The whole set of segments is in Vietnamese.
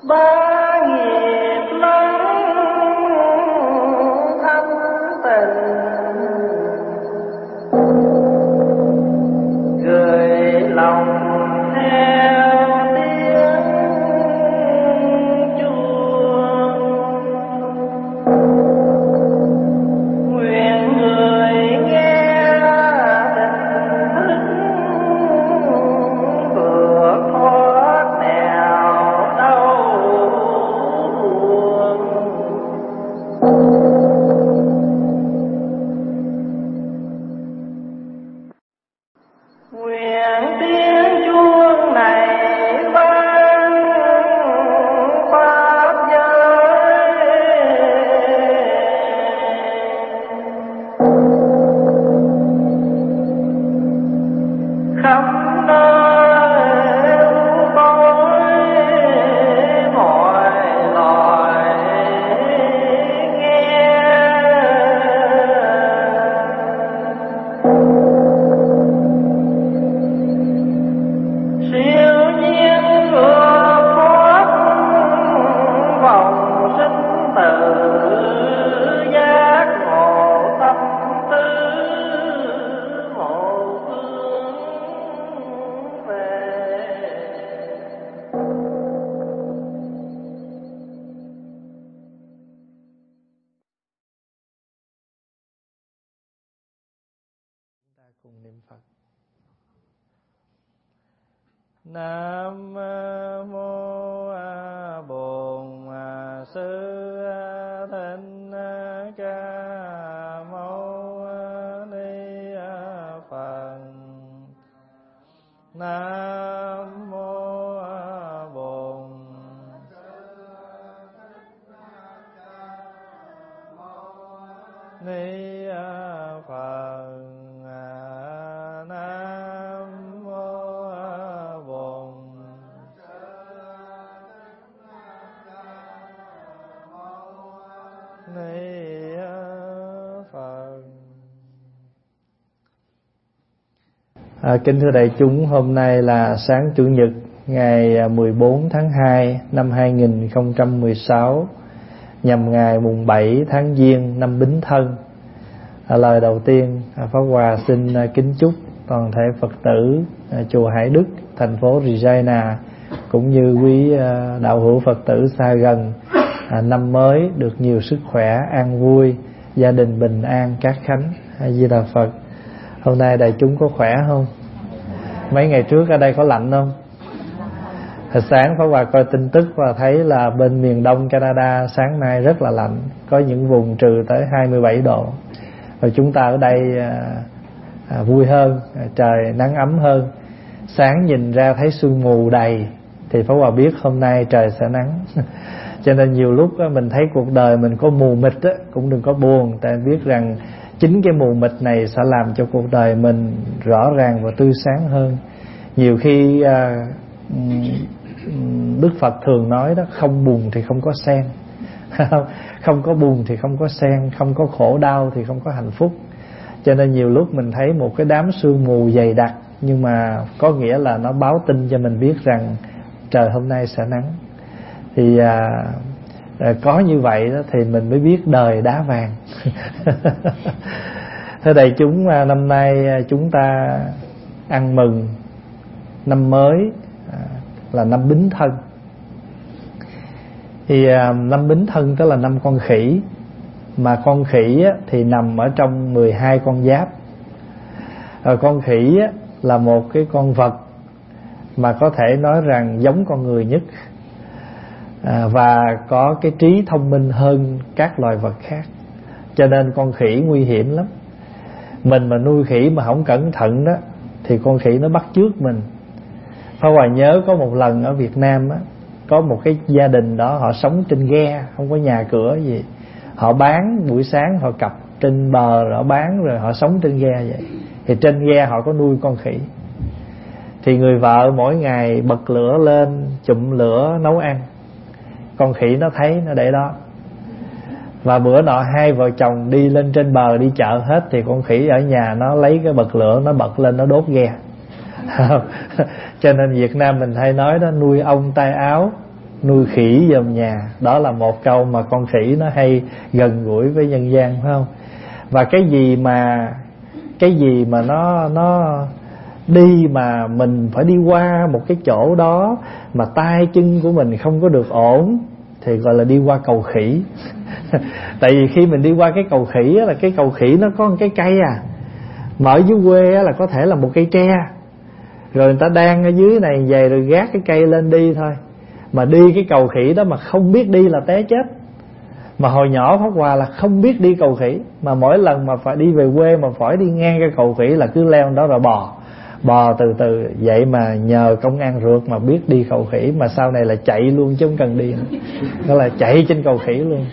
ba nghiệp lắng thanh tình, gửi lòng theo tiếng chuông. Nguyện người nghe tình thức vượt thoát nẻo đau buồn. Nguyện tiếng chuông này vang pháp giới, khắp nơi bối mọi loài nghe. Siêu nhiên vượt thoát vòng sinh tử, giác ngộ tâm tư một hướng về. Ta cùng niệm Phật. Nam mô Bổn Sư Thích Ca Mâu Ni Phật. Nam mô Bổn Ni Phật. Nam mô Bổn Ni Phật. Kính thưa đại chúng, hôm nay là sáng Chủ nhật ngày 14 tháng 2 năm 2016, nhằm ngày mùng 7 tháng Giêng năm Bính Thân. Lời đầu tiên, Pháp Hòa xin kính chúc toàn thể Phật tử chùa Hải Đức, thành phố Regina, cũng như quý đạo hữu Phật tử xa gần, năm mới được nhiều sức khỏe, an vui, gia đình bình an, cát khánh. A Di Đà Phật. Hôm nay đại chúng có khỏe không? Mấy ngày trước ở đây có lạnh không? Hồi sáng Pháp Hòa coi tin tức và thấy là bên miền đông Canada sáng nay rất là lạnh, có những vùng trừ tới 27 độ. Và chúng ta ở đây vui hơn, trời nắng ấm hơn. Sáng nhìn ra thấy sương mù đầy thì Pháp Hòa biết hôm nay trời sẽ nắng. Cho nên nhiều lúc mình thấy cuộc đời mình có mù mịt cũng đừng có buồn, tại biết rằng chính cái mù mịt này sẽ làm cho cuộc đời mình rõ ràng và tươi sáng hơn. Nhiều khi Đức Phật thường nói đó, không buồn thì không có sen. Không có buồn thì không có sen, không có khổ đau thì không có hạnh phúc. Cho nên nhiều lúc mình thấy một cái đám sương mù dày đặc, nhưng mà có nghĩa là nó báo tin cho mình biết rằng trời hôm nay sẽ nắng. Thì có như vậy đó thì mình mới biết đời đá vàng. Thưa đại chúng, năm nay chúng ta ăn mừng năm mới là năm Bính Thân. Thì năm Bính Thân tức là năm con khỉ. Mà con khỉ thì nằm ở trong 12 con giáp. Con khỉ là một cái con vật mà có thể nói rằng giống con người nhất, và có cái trí thông minh hơn các loài vật khác. Cho nên con khỉ nguy hiểm lắm. Mình mà nuôi khỉ mà không cẩn thận đó thì con khỉ nó bắt chước mình. Pháp Hòa nhớ có một lần ở Việt Nam á, có một cái gia đình đó họ sống trên ghe, không có nhà cửa gì. Họ bán, buổi sáng họ cặp trên bờ rồi họ bán, rồi họ sống trên ghe vậy. Thì trên ghe họ có nuôi con khỉ. Thì người vợ mỗi ngày bật lửa lên, chụm lửa nấu ăn. Con khỉ nó thấy nó để đó. Và bữa nọ hai vợ chồng đi lên trên bờ đi chợ hết, thì con khỉ ở nhà nó lấy cái bật lửa nó bật lên nó đốt ghe. Cho nên Việt Nam mình hay nói đó, nuôi ong tay áo nuôi khỉ dòm nhà. Đó là một câu mà con khỉ nó hay gần gũi với nhân gian, phải không? Và cái gì mà nó đi mà mình phải đi qua một cái chỗ đó mà tay chân của mình không có được ổn thì gọi là đi qua cầu khỉ. Tại vì khi mình đi qua cái cầu khỉ á, là cái cầu khỉ nó có một cái cây mà ở dưới quê á, là có thể là một cây tre, rồi người ta đang ở dưới này về rồi gác cái cây lên đi thôi. Mà đi cái cầu khỉ đó mà không biết đi là té chết. Mà hồi nhỏ Pháp Hòa là không biết đi cầu khỉ, mà mỗi lần mà phải đi về quê mà phải đi ngang cái cầu khỉ là cứ leo đó rồi bò từ từ. Vậy mà nhờ công an ruột mà biết đi cầu khỉ, mà sau này là chạy luôn chứ không cần đi nữa. Đó là chạy trên cầu khỉ luôn.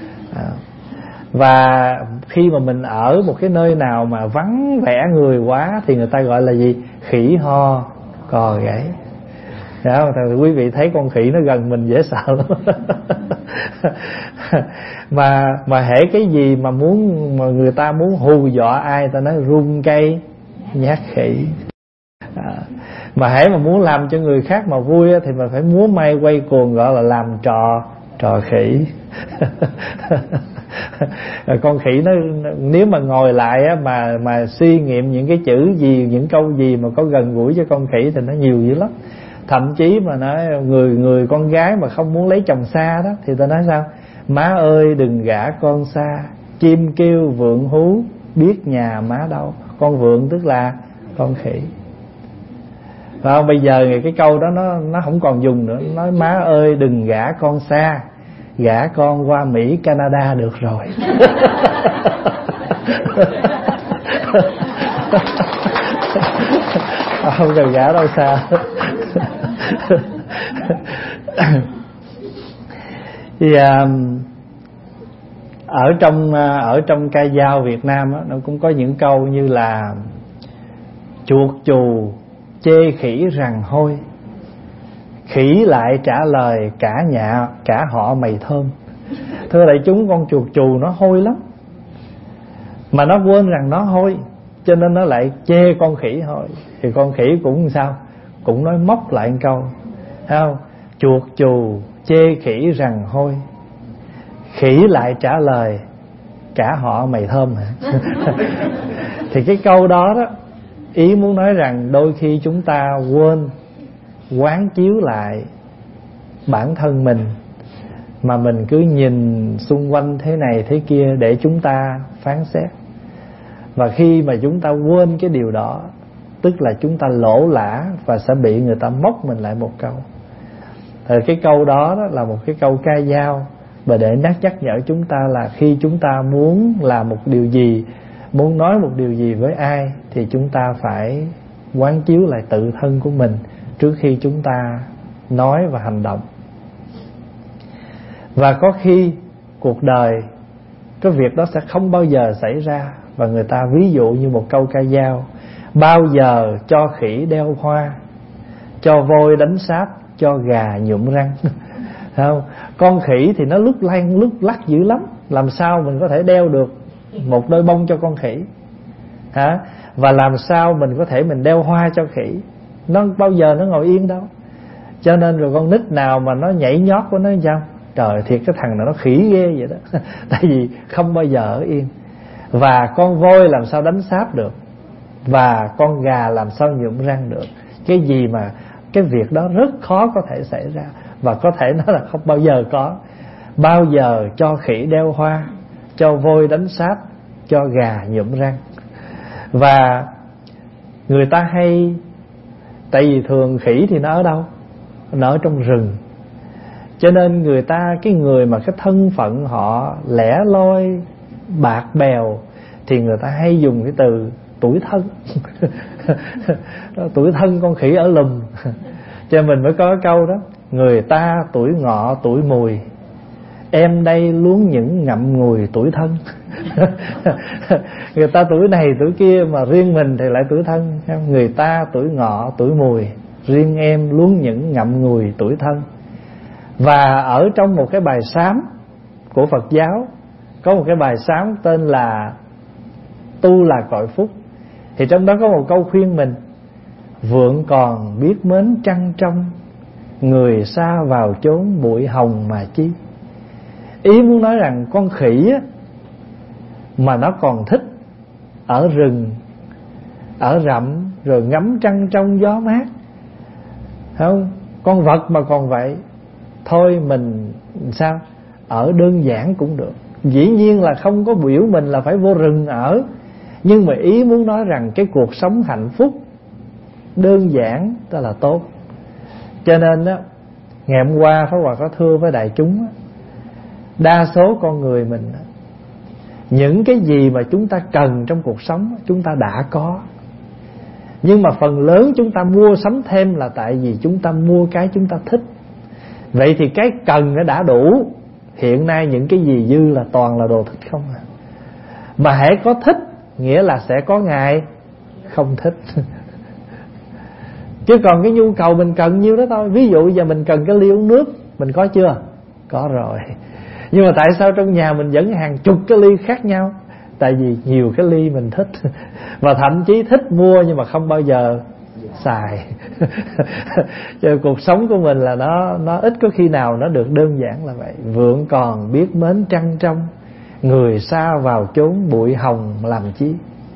Và khi mà mình ở một cái nơi nào mà vắng vẻ người quá thì người ta gọi là gì? Khỉ ho cò gáy. Đó, thì quý vị thấy con khỉ nó gần mình dễ sợ lắm. mà hễ cái gì mà người ta muốn hù dọa ai, ta nói rung cây nhát khỉ. Mà hễ mà muốn làm cho người khác mà vui thì mình phải múa may quay cuồng, gọi là làm trò khỉ. Con khỉ nó nếu mà ngồi lại mà suy nghiệm những cái chữ gì, những câu gì mà có gần gũi cho con khỉ thì nó nhiều dữ lắm. Thậm chí mà nói người con gái mà không muốn lấy chồng xa đó thì ta nói sao? Má ơi đừng gả con xa, chim kêu vượn hú, biết nhà má đâu. Con vượn tức là con khỉ. Và bây giờ cái câu đó nó không còn dùng nữa. Nói má ơi đừng gả con xa, gả con qua Mỹ Canada được rồi. Không cần gả đâu xa. Thì ở trong ca dao Việt Nam á, nó cũng có những câu như là chuột chù chê khỉ rằng hôi, khỉ lại trả lời cả họ mày thơm. Thưa đại chúng, con chuột chù nó hôi lắm, mà nó quên rằng nó hôi, cho nên nó lại chê con khỉ hôi. Thì con khỉ cũng sao? Cũng nói móc lại một câu, thấy không? Chuột chù chê khỉ rằng hôi, khỉ lại trả lời cả họ mày thơm hả? Thì cái câu đó ý muốn nói rằng đôi khi chúng ta quên quán chiếu lại bản thân mình, mà mình cứ nhìn xung quanh thế này thế kia để chúng ta phán xét. Và khi mà chúng ta quên cái điều đó, tức là chúng ta lỗ lã và sẽ bị người ta móc mình lại một câu. Thì cái câu đó là một cái câu ca dao, và để nhắc nhở chúng ta là khi chúng ta muốn làm một điều gì, muốn nói một điều gì với ai, thì chúng ta phải quán chiếu lại tự thân của mình trước khi chúng ta nói và hành động. Và có khi cuộc đời cái việc đó sẽ không bao giờ xảy ra. Và người ta ví dụ như một câu ca dao: bao giờ cho khỉ đeo hoa, cho voi đánh sáp, cho gà nhuộm răng. Không? Con khỉ thì nó lúc lắc dữ lắm, làm sao mình có thể đeo được một đôi bông cho con khỉ hả? Và làm sao mình có thể mình đeo hoa cho khỉ? Nó bao giờ nó ngồi yên đâu. Cho nên rồi con nít nào mà nó nhảy nhót của nó sao? Trời, thiệt cái thằng này nó khỉ ghê vậy đó. Tại vì không bao giờ ở yên. Và con voi làm sao đánh sáp được, và con gà làm sao nhuộm răng được. Cái gì mà cái việc đó rất khó có thể xảy ra, và có thể nó là không bao giờ có. Bao giờ cho khỉ đeo hoa, cho voi đánh sáp, cho gà nhuộm răng. Và người ta hay, tại vì thường khỉ thì nó ở đâu? Nó ở trong rừng. Cho nên người ta, cái người mà cái thân phận họ lẻ loi, bạc bèo, thì người ta hay dùng cái từ tuổi thân. Tuổi thân con khỉ ở lùm. Cho mình mới có cái câu đó: người ta tuổi ngọ tuổi mùi, em đây luống những ngậm ngùi tuổi thân. Người ta tuổi này tuổi kia, mà riêng mình thì lại tuổi thân. Người ta tuổi ngọ tuổi mùi, riêng em luống những ngậm ngùi tuổi thân. Và ở trong một cái bài sám của Phật giáo, có một cái bài sám tên là Tu là cội phúc. Thì trong đó có một câu khuyên mình: vượng còn biết mến trăng trong, người xa vào chốn bụi hồng mà chi. Ý muốn nói rằng con khỉ á, mà nó còn thích ở rừng, ở rậm, rồi ngắm trăng trong gió mát, không? Con vật mà còn vậy. Thôi mình sao? Ở đơn giản cũng được. Dĩ nhiên là không có biểu mình là phải vô rừng ở, nhưng mà ý muốn nói rằng cái cuộc sống hạnh phúc đơn giản đó là tốt. Cho nên đó, ngày hôm qua Pháp Hòa có thưa với đại chúng đó, đa số con người mình đó, những cái gì mà chúng ta cần trong cuộc sống chúng ta đã có, nhưng mà phần lớn chúng ta mua sắm thêm là tại vì chúng ta mua cái chúng ta thích. Vậy thì cái cần nó đã đủ. Hiện nay những cái gì dư là toàn là đồ thích không à. Mà hễ có thích nghĩa là sẽ có ngày không thích. Chứ còn cái nhu cầu mình cần nhiêu đó thôi. Ví dụ giờ mình cần cái ly uống nước, mình có chưa? Có rồi. Nhưng mà tại sao trong nhà mình vẫn hàng chục cái ly khác nhau? Tại vì nhiều cái ly mình thích. Và thậm chí thích mua nhưng mà không bao giờ xài. Cho cuộc sống của mình là nó ít có khi nào nó được đơn giản là vậy. Vượng còn biết mến trăng trong, người xa vào chốn bụi hồng làm chi.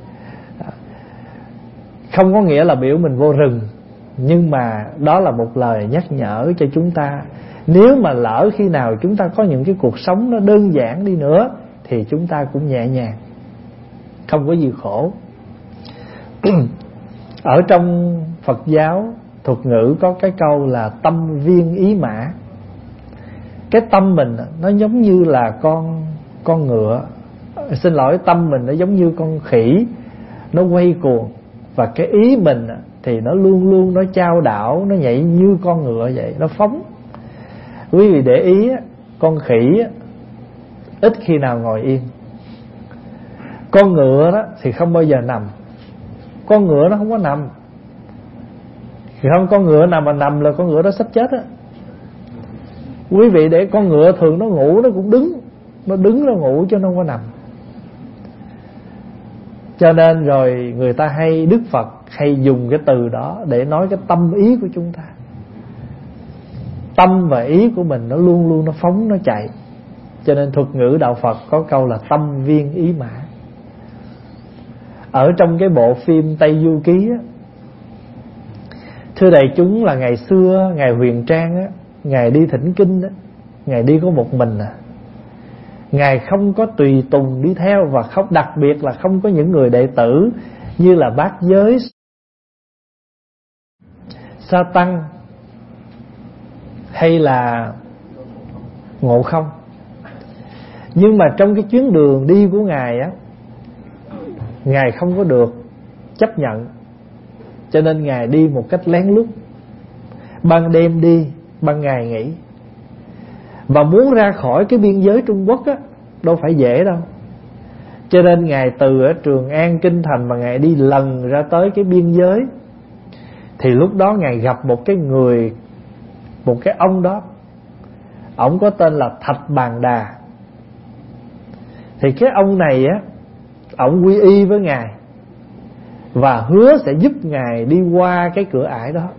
Không có nghĩa là biểu mình vô rừng, nhưng mà đó là một lời nhắc nhở cho chúng ta. Nếu mà lỡ khi nào chúng ta có những cái cuộc sống nó đơn giản đi nữa thì chúng ta cũng nhẹ nhàng, không có gì khổ. Ở trong Phật giáo thuật ngữ có cái câu là tâm viên ý mã. Cái tâm mình nó giống như là con ngựa, xin lỗi, tâm mình nó giống như con khỉ, nó quay cuồng. Và cái ý mình thì nó luôn luôn nó chao đảo, nó nhảy như con ngựa vậy, nó phóng. Quý vị để ý, con khỉ ít khi nào ngồi yên. Con ngựa đó thì không bao giờ nằm. Con ngựa nó không có nằm. Không, con ngựa nào mà nằm là con ngựa đó sắp chết á. Quý vị để con ngựa thường nó ngủ nó cũng đứng. Nó đứng nó ngủ chứ nó không có nằm. Cho nên rồi người ta hay, Đức Phật hay dùng cái từ đó để nói cái tâm ý của chúng ta. Tâm và ý của mình nó luôn luôn nó phóng, nó chạy. Cho nên thuật ngữ đạo Phật có câu là tâm viên ý mã. Ở trong cái bộ phim Tây Du Ký á, thưa đại chúng, là ngày xưa Ngài Huyền Trang á, Ngài đi thỉnh kinh á, Ngài đi có một mình à. Ngài không có tùy tùng đi theo, và không, đặc biệt là không có những người đệ tử như là Bát Giới, Sa Tăng hay là Ngộ Không. Nhưng mà trong cái chuyến đường đi của Ngài á, Ngài không có được chấp nhận, cho nên Ngài đi một cách lén lút. Ban đêm đi, ban ngày nghỉ. Và muốn ra khỏi cái biên giới Trung Quốc á, đâu phải dễ đâu. Cho nên Ngài từ ở Trường An, Kinh Thành mà Ngài đi lần ra tới cái biên giới. Thì lúc đó Ngài gặp một cái người, một cái ông đó, ổng có tên là Thạch Bàn Đà. Thì cái ông này á, ổng quy y với Ngài và hứa sẽ giúp Ngài đi qua cái cửa ải đó.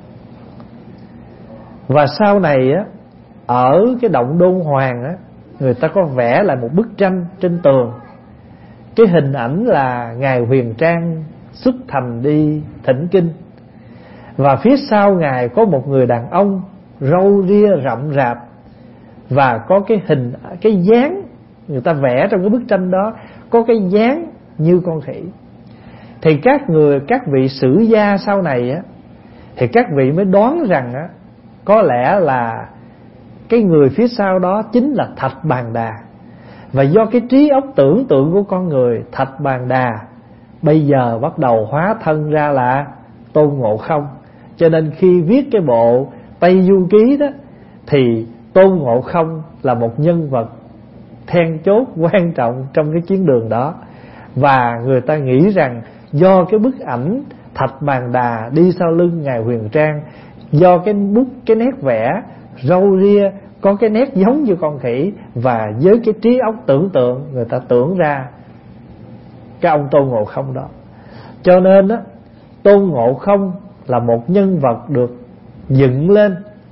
Và sau này á, ở cái động Đôn Hoàng á, người ta có vẽ lại một bức tranh trên tường. Cái hình ảnh là Ngài Huyền Trang xuất thành đi thỉnh kinh, và phía sau Ngài có một người đàn ông râu ria rậm rạp, và có cái hình, cái dáng người ta vẽ trong cái bức tranh đó, có cái dáng như con khỉ. Thì các vị sử gia sau này á, thì các vị mới đoán rằng á, có lẽ là cái người phía sau đó chính là Thạch Bàn Đà. Và do cái trí óc tưởng tượng của con người, Thạch Bàn Đà bây giờ bắt đầu hóa thân ra là Tôn Ngộ Không. Cho nên khi viết cái bộ Tây Du Ký đó, thì Tôn Ngộ Không là một nhân vật then chốt quan trọng trong cái chuyến đường đó. Và người ta nghĩ rằng do cái bức ảnh Thạch Bàn Đà đi sau lưng Ngài Huyền Trang, do cái bút, cái nét vẽ râu ria có cái nét giống như con khỉ, và với cái trí óc tưởng tượng, người ta tưởng ra cái ông Tôn Ngộ Không đó. Cho nên á, Tôn Ngộ Không là một nhân vật được dựng lên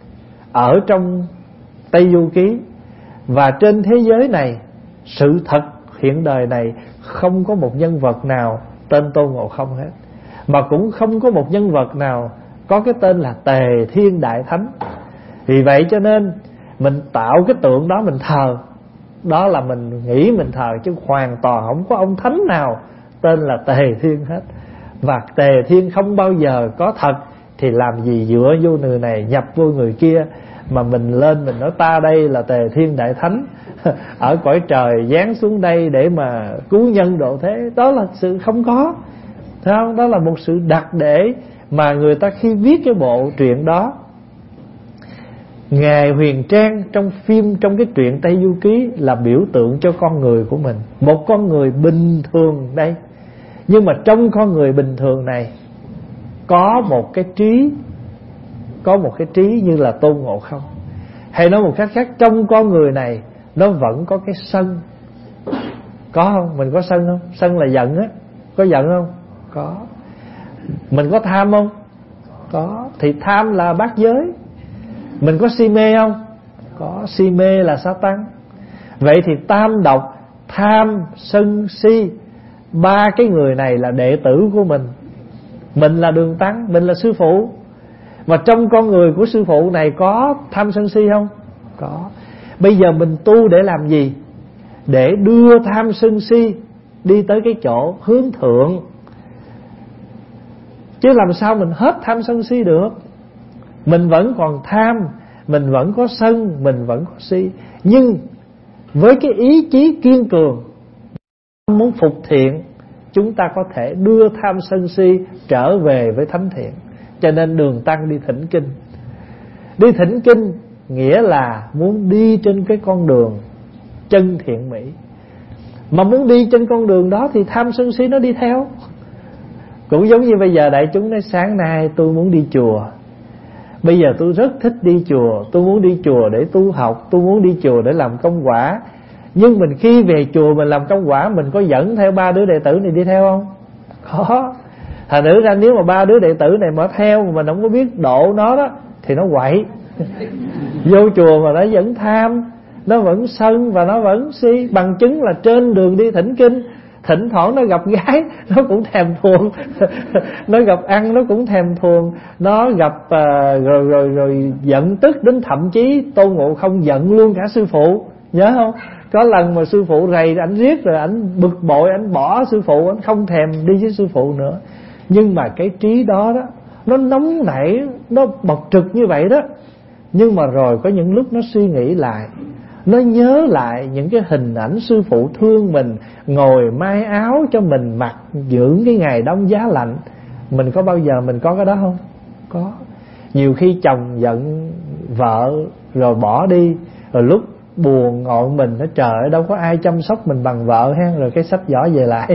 ở trong Tây Du Ký. Và trên thế giới này, sự thật hiện đời này, không có một nhân vật nào tên Tôn Ngộ Không hết, mà cũng không có một nhân vật nào có cái tên là Tề Thiên Đại Thánh. Vì vậy cho nên mình tạo cái tượng đó mình thờ, đó là mình nghĩ mình thờ, chứ hoàn toàn không có ông thánh nào tên là Tề Thiên hết. Và Tề Thiên không bao giờ có thật, thì làm gì dựa vô người này nhập vô người kia mà mình lên mình nói ta đây là Tề Thiên Đại Thánh ở cõi trời giáng xuống đây để mà cứu nhân độ thế. Đó là sự không có, thấy không? Đó là một sự đặc để mà người ta khi viết cái bộ truyện đó. Ngài Huyền Trang trong phim, trong cái truyện Tây Du Ký là biểu tượng cho con người của mình, một con người bình thường đây. Nhưng mà trong con người bình thường này có một cái trí, có một cái trí như là Tôn Ngộ Không. Hay nói một cách khác, trong con người này nó vẫn có cái sân. Có không? Mình có sân không? Sân là giận á. Có giận không? Có. Mình có tham không? Có. Thì tham là bát giới. Mình có si mê không? Có. Si mê là Sa-tan. Vậy thì tam độc, tham, sân, si, ba cái người này là đệ tử của mình. Mình là Đường Tăng, mình là sư phụ. Và trong con người của sư phụ này có tham sân si không? Có. Bây giờ mình tu để làm gì? Để đưa tham sân si đi tới cái chỗ hướng thượng. Chứ làm sao mình hết tham sân si được? Mình vẫn còn tham, mình vẫn có sân, mình vẫn có si. Nhưng với cái ý chí kiên cường, muốn phục thiện, chúng ta có thể đưa tham sân si trở về với thánh thiện. Cho nên Đường Tăng đi thỉnh kinh. Đi thỉnh kinh nghĩa là muốn đi trên cái con đường chân thiện mỹ. Mà muốn đi trên con đường đó thì tham sân si nó đi theo. Cũng giống như bây giờ đại chúng nói sáng nay tôi muốn đi chùa, bây giờ tôi rất thích đi chùa, tôi muốn đi chùa để tu học, tôi muốn đi chùa để làm công quả. Nhưng mình khi về chùa mình làm công quả, mình có dẫn theo ba đứa đệ tử này đi theo không? Có. Thành nữ ra nếu mà ba đứa đệ tử này mà theo mà mình không có biết độ nó đó thì nó quậy. Vô chùa mà nó vẫn tham, nó vẫn sân và nó vẫn si. Bằng chứng là trên đường đi thỉnh kinh, thỉnh thoảng nó gặp gái nó cũng thèm thuồng, nó gặp ăn nó cũng thèm thuồng, nó gặp rồi giận tức đến thậm chí Tôn Ngộ Không giận luôn cả sư phụ, nhớ không? Có lần mà sư phụ rầy ảnh riết rồi ảnh bực bội, ảnh bỏ sư phụ, ảnh không thèm đi với sư phụ nữa. Nhưng mà cái trí đó đó, nó nóng nảy, nó bộc trực như vậy đó. Nhưng mà rồi có những lúc nó suy nghĩ lại, nó nhớ lại những cái hình ảnh sư phụ thương mình, ngồi may áo cho mình mặc dưỡng cái ngày đông giá lạnh. Mình có bao giờ mình có cái đó không? Có. Nhiều khi chồng giận vợ rồi bỏ đi, rồi lúc buồn ngọn mình, nó trời ơi đâu có ai chăm sóc mình bằng vợ ha, rồi cái xách giỏ về lại.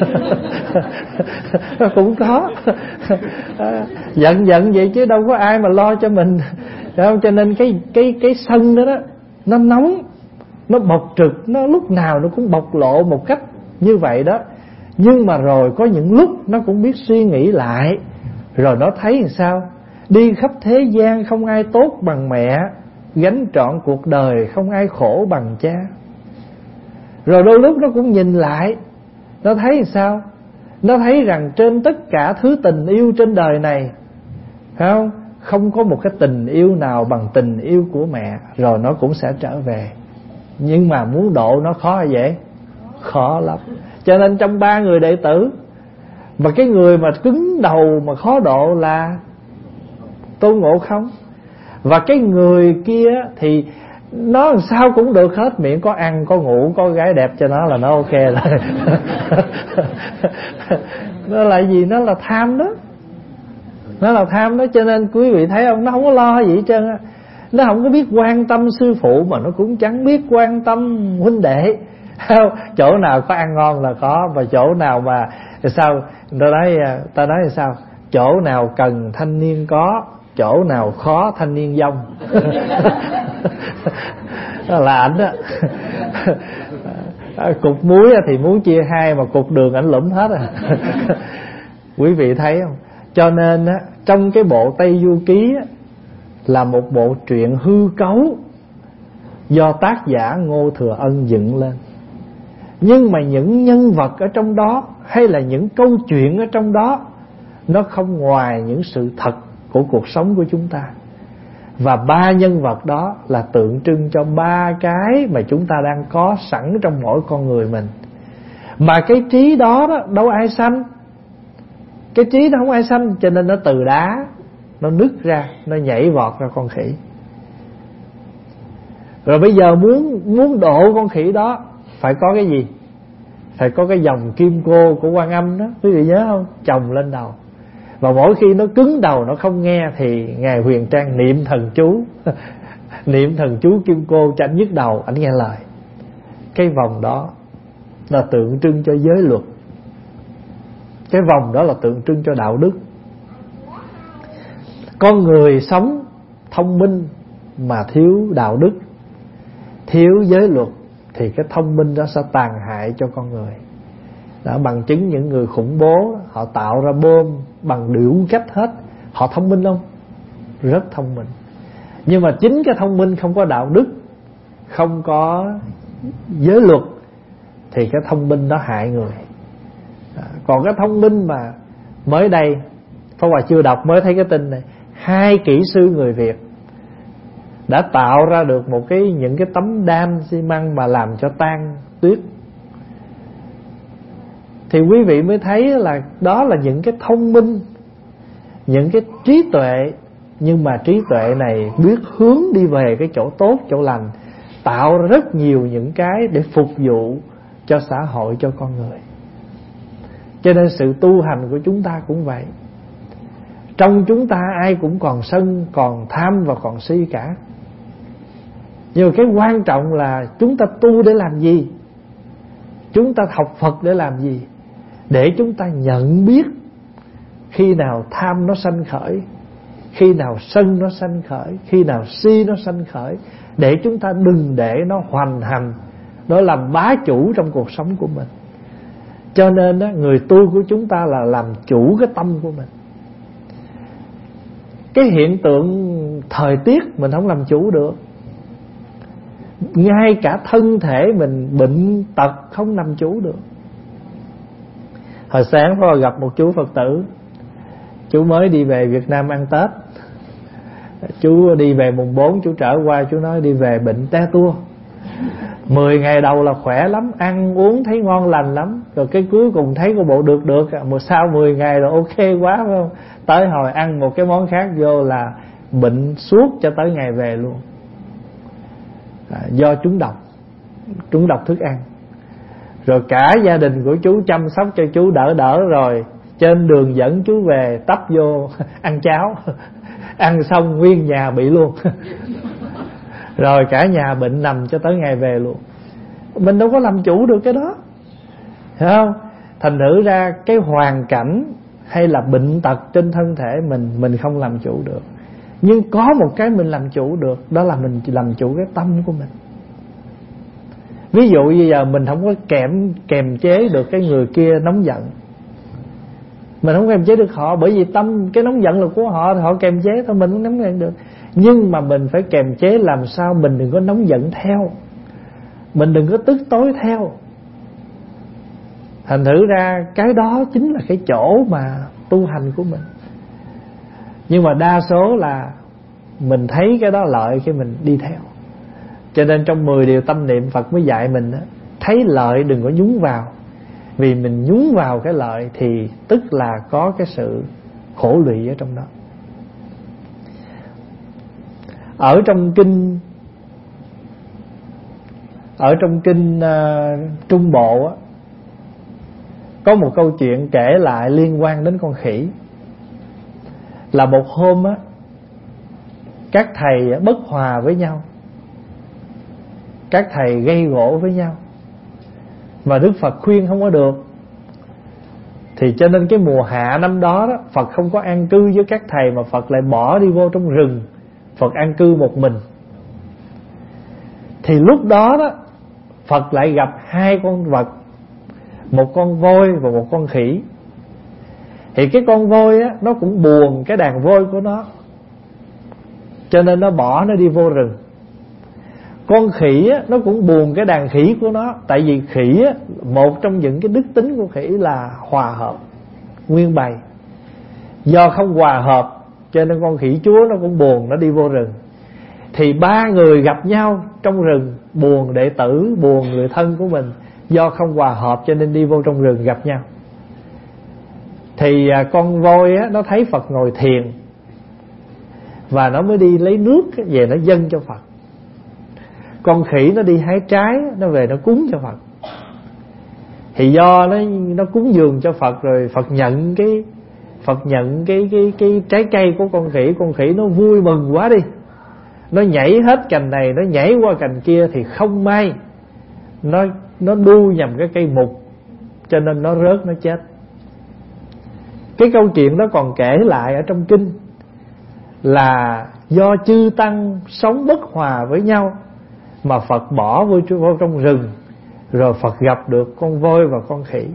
Cũng có. Giận vậy chứ đâu có ai mà lo cho mình. Không? Cho nên cái sân đó đó, nó nóng, nó bộc trực, nó lúc nào nó cũng bộc lộ một cách như vậy đó. Nhưng mà rồi có những lúc nó cũng biết suy nghĩ lại, rồi nó thấy làm sao? Đi khắp thế gian không ai tốt bằng mẹ, gánh trọn cuộc đời không ai khổ bằng cha. Rồi đôi lúc nó cũng nhìn lại, nó thấy làm sao? Nó thấy rằng trên tất cả thứ tình yêu trên đời này, phải không? Không có một cái tình yêu nào bằng tình yêu của mẹ. Rồi nó cũng sẽ trở về. Nhưng mà muốn độ nó khó hay dễ? Khó lắm. Cho nên trong ba người đệ tử, mà cái người mà cứng đầu mà khó độ là Tôn Ngộ Không. Và cái người kia thì nó làm sao cũng được hết, miệng có ăn, có ngủ, có gái đẹp cho nó là nó ok rồi. Nó là gì? Nó là tham đó. Nó là tham đó. Cho nên quý vị thấy không? Nó không có lo gì hết trơn á. Nó không có biết quan tâm sư phụ, mà nó cũng chẳng biết quan tâm huynh đệ. Chỗ nào có ăn ngon là có, và chỗ nào mà sao ta nói sao? Chỗ nào cần thanh niên có, chỗ nào khó thanh niên vong. Là ảnh đó. Cục muối thì muối chia hai, mà cục đường ảnh lụm hết à. Quý vị thấy không? Cho nên trong cái bộ Tây Du Ký là một bộ truyện hư cấu do tác giả Ngô Thừa Ân dựng lên. Nhưng mà những nhân vật ở trong đó hay là những câu chuyện ở trong đó, nó không ngoài những sự thật của cuộc sống của chúng ta. Và 3 nhân vật đó là tượng trưng cho 3 cái mà chúng ta đang có sẵn trong mỗi con người mình. Mà cái trí đó, đâu ai sanh. Cái trí đó không ai sanh, cho nên nó từ đá nó nứt ra, nó nhảy vọt ra con khỉ. Rồi bây giờ muốn độ con khỉ đó phải có cái gì? Phải có cái dòng kim cô của Quan Âm đó, quý vị nhớ không? Chồng lên đầu. Và mỗi khi nó cứng đầu, nó không nghe, thì Ngài Huyền Trang niệm thần chú niệm thần chú kim cô cho anh nhức đầu, anh nghe lời. Cái vòng đó là tượng trưng cho giới luật. Cái vòng đó là tượng trưng cho đạo đức. Con người sống thông minh mà thiếu đạo đức, thiếu giới luật, thì cái thông minh đó sẽ tàn hại cho con người. Đó, bằng chứng những người khủng bố, họ tạo ra bom bằng điểu cách hết. Họ thông minh không? Rất thông minh. Nhưng mà chính cái thông minh không có đạo đức, không có giới luật, thì cái thông minh đó hại người. Còn cái thông minh mà mới đây Pháp Hòa chưa đọc, mới thấy cái tin này, 2 kỹ sư người Việt đã tạo ra được những cái tấm đan xi măng mà làm cho tan tuyết. Thì quý vị mới thấy là đó là những cái thông minh, những cái trí tuệ. Nhưng mà trí tuệ này biết hướng đi về cái chỗ tốt, chỗ lành, tạo ra rất nhiều những cái để phục vụ cho xã hội, cho con người. Cho nên sự tu hành của chúng ta cũng vậy. Trong chúng ta ai cũng còn sân, còn tham và còn si cả. Nhưng mà cái quan trọng là chúng ta tu để làm gì? Chúng ta học Phật để làm gì? Để chúng ta nhận biết khi nào tham nó sanh khởi, khi nào sân nó sanh khởi, khi nào si nó sanh khởi, để chúng ta đừng để nó hoành hành, nó làm bá chủ trong cuộc sống của mình. Cho nên đó, người tu của chúng ta là làm chủ cái tâm của mình. Cái hiện tượng thời tiết mình không làm chủ được. Ngay cả thân thể mình bệnh tật không làm chủ được. Hồi sáng có gặp một chú Phật tử, chú mới đi về Việt Nam ăn Tết. Chú đi về mùng 4, chú trở qua, chú nói đi về bệnh te tua. 10 ngày đầu là khỏe lắm, ăn uống thấy ngon lành lắm. Rồi cái cuối cùng thấy có bộ được. Sau 10 ngày rồi ok quá, phải không? Tới hồi ăn một cái món khác vô là bệnh suốt cho tới ngày về luôn. Do trúng độc thức ăn. Rồi cả gia đình của chú chăm sóc cho chú đỡ rồi, trên đường dẫn chú về tấp vô ăn cháo. Ăn xong nguyên nhà bị luôn. Rồi cả nhà bệnh nằm cho tới ngày về luôn. Mình đâu có làm chủ được cái đó, hiểu không? Thành thử ra cái hoàn cảnh hay là bệnh tật trên thân thể mình không làm chủ được. Nhưng có một cái mình làm chủ được, đó là mình làm chủ cái tâm của mình. Ví dụ bây giờ mình không có kềm chế được cái người kia nóng giận, mình không kềm chế được họ, bởi vì cái nóng giận là của họ, họ kềm chế thôi, mình không nóng giận được. Nhưng mà mình phải kềm chế làm sao mình đừng có nóng giận theo, mình đừng có tức tối theo. Thành thử ra cái đó chính là cái chỗ mà tu hành của mình. Nhưng mà đa số là mình thấy cái đó lợi khi mình đi theo. Cho nên trong 10 điều tâm niệm Phật mới dạy mình đó, thấy lợi đừng có nhúng vào. Vì mình nhúng vào cái lợi thì tức là có cái sự khổ lụy ở trong đó. Ở trong kinh Trung Bộ á, có một câu chuyện kể lại liên quan đến con khỉ. Là một hôm á, các thầy bất hòa với nhau, các thầy gây gổ với nhau, mà Đức Phật khuyên không có được. Thì cho nên cái mùa hạ năm đó, Phật không có an cư với các thầy, mà Phật lại bỏ đi vô trong rừng, Phật an cư một mình. Thì lúc đó Phật lại gặp 2 con vật, một con voi và một con khỉ. Thì cái con voi á, nó cũng buồn cái đàn voi của nó, cho nên nó bỏ nó đi vô rừng. Con khỉ á, nó cũng buồn cái đàn khỉ của nó. Tại vì khỉ á, một trong những cái đức tính của khỉ là hòa hợp nguyên bầy. Do không hòa hợp cho nên con khỉ chúa nó cũng buồn, nó đi vô rừng. Thì ba người gặp nhau trong rừng, buồn đệ tử, buồn người thân của mình, do không hòa hợp cho nên đi vô trong rừng gặp nhau. Thì con voi á, nó thấy Phật ngồi thiền, và nó mới đi lấy nước về nó dâng cho Phật. Con khỉ nó đi hái trái, nó về nó cúng cho Phật. Thì do nó cúng dường cho Phật rồi, Phật nhận cái trái cây của con khỉ nó vui mừng quá đi, nó nhảy hết cành này, nó nhảy qua cành kia, thì không may nó đu nhầm cái cây mục, cho nên nó rớt, nó chết. Cái câu chuyện đó còn kể lại ở trong kinh là do chư tăng sống bất hòa với nhau mà Phật bỏ vô trong rừng, rồi Phật gặp được con voi và con khỉ.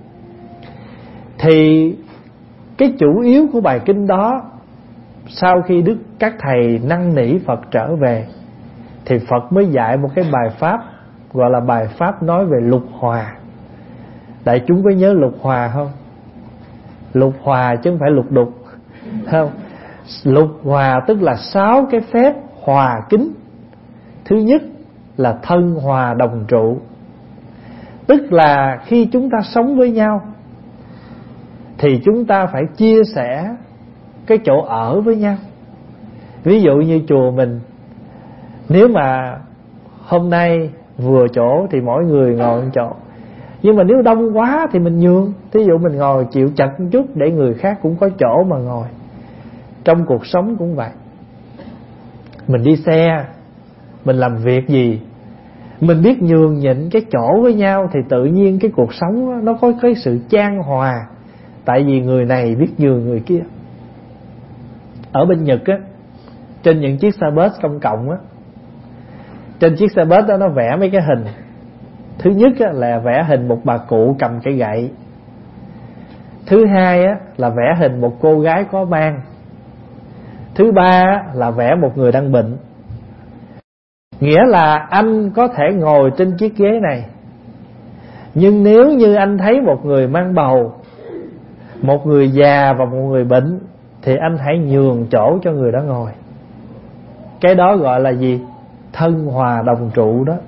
Thì cái chủ yếu của bài kinh đó, sau khi các thầy năn nỉ Phật trở về, thì Phật mới dạy một cái bài pháp, gọi là bài pháp nói về lục hòa. Đại chúng có nhớ lục hòa không? Lục hòa chứ không phải lục đục, không? Lục hòa tức là 6 cái phép hòa kính. Thứ nhất là thân hòa đồng trụ, tức là khi chúng ta sống với nhau thì chúng ta phải chia sẻ cái chỗ ở với nhau. Ví dụ như chùa mình, nếu mà hôm nay vừa chỗ thì mỗi người ngồi một chỗ, nhưng mà nếu đông quá thì mình nhường. Thí dụ mình ngồi chịu chật một chút để người khác cũng có chỗ mà ngồi. Trong cuộc sống cũng vậy. Mình đi xe, mình làm việc gì, mình biết nhường nhịn cái chỗ với nhau, thì tự nhiên cái cuộc sống nó có cái sự chan hòa. Tại vì người này biết nhường người kia. Ở bên Nhật á, trên những chiếc xe bus công cộng á, trên chiếc xe bus đó nó vẽ mấy cái hình. Thứ nhất á, là vẽ hình một bà cụ cầm cây gậy. Thứ hai á, là vẽ hình một cô gái có mang. Thứ ba á, là vẽ một người đang bệnh. Nghĩa là anh có thể ngồi trên chiếc ghế này, nhưng nếu như anh thấy một người mang bầu, một người già và một người bệnh, thì anh hãy nhường chỗ cho người đó ngồi. Cái đó gọi là gì? Thân hòa đồng trụ đó.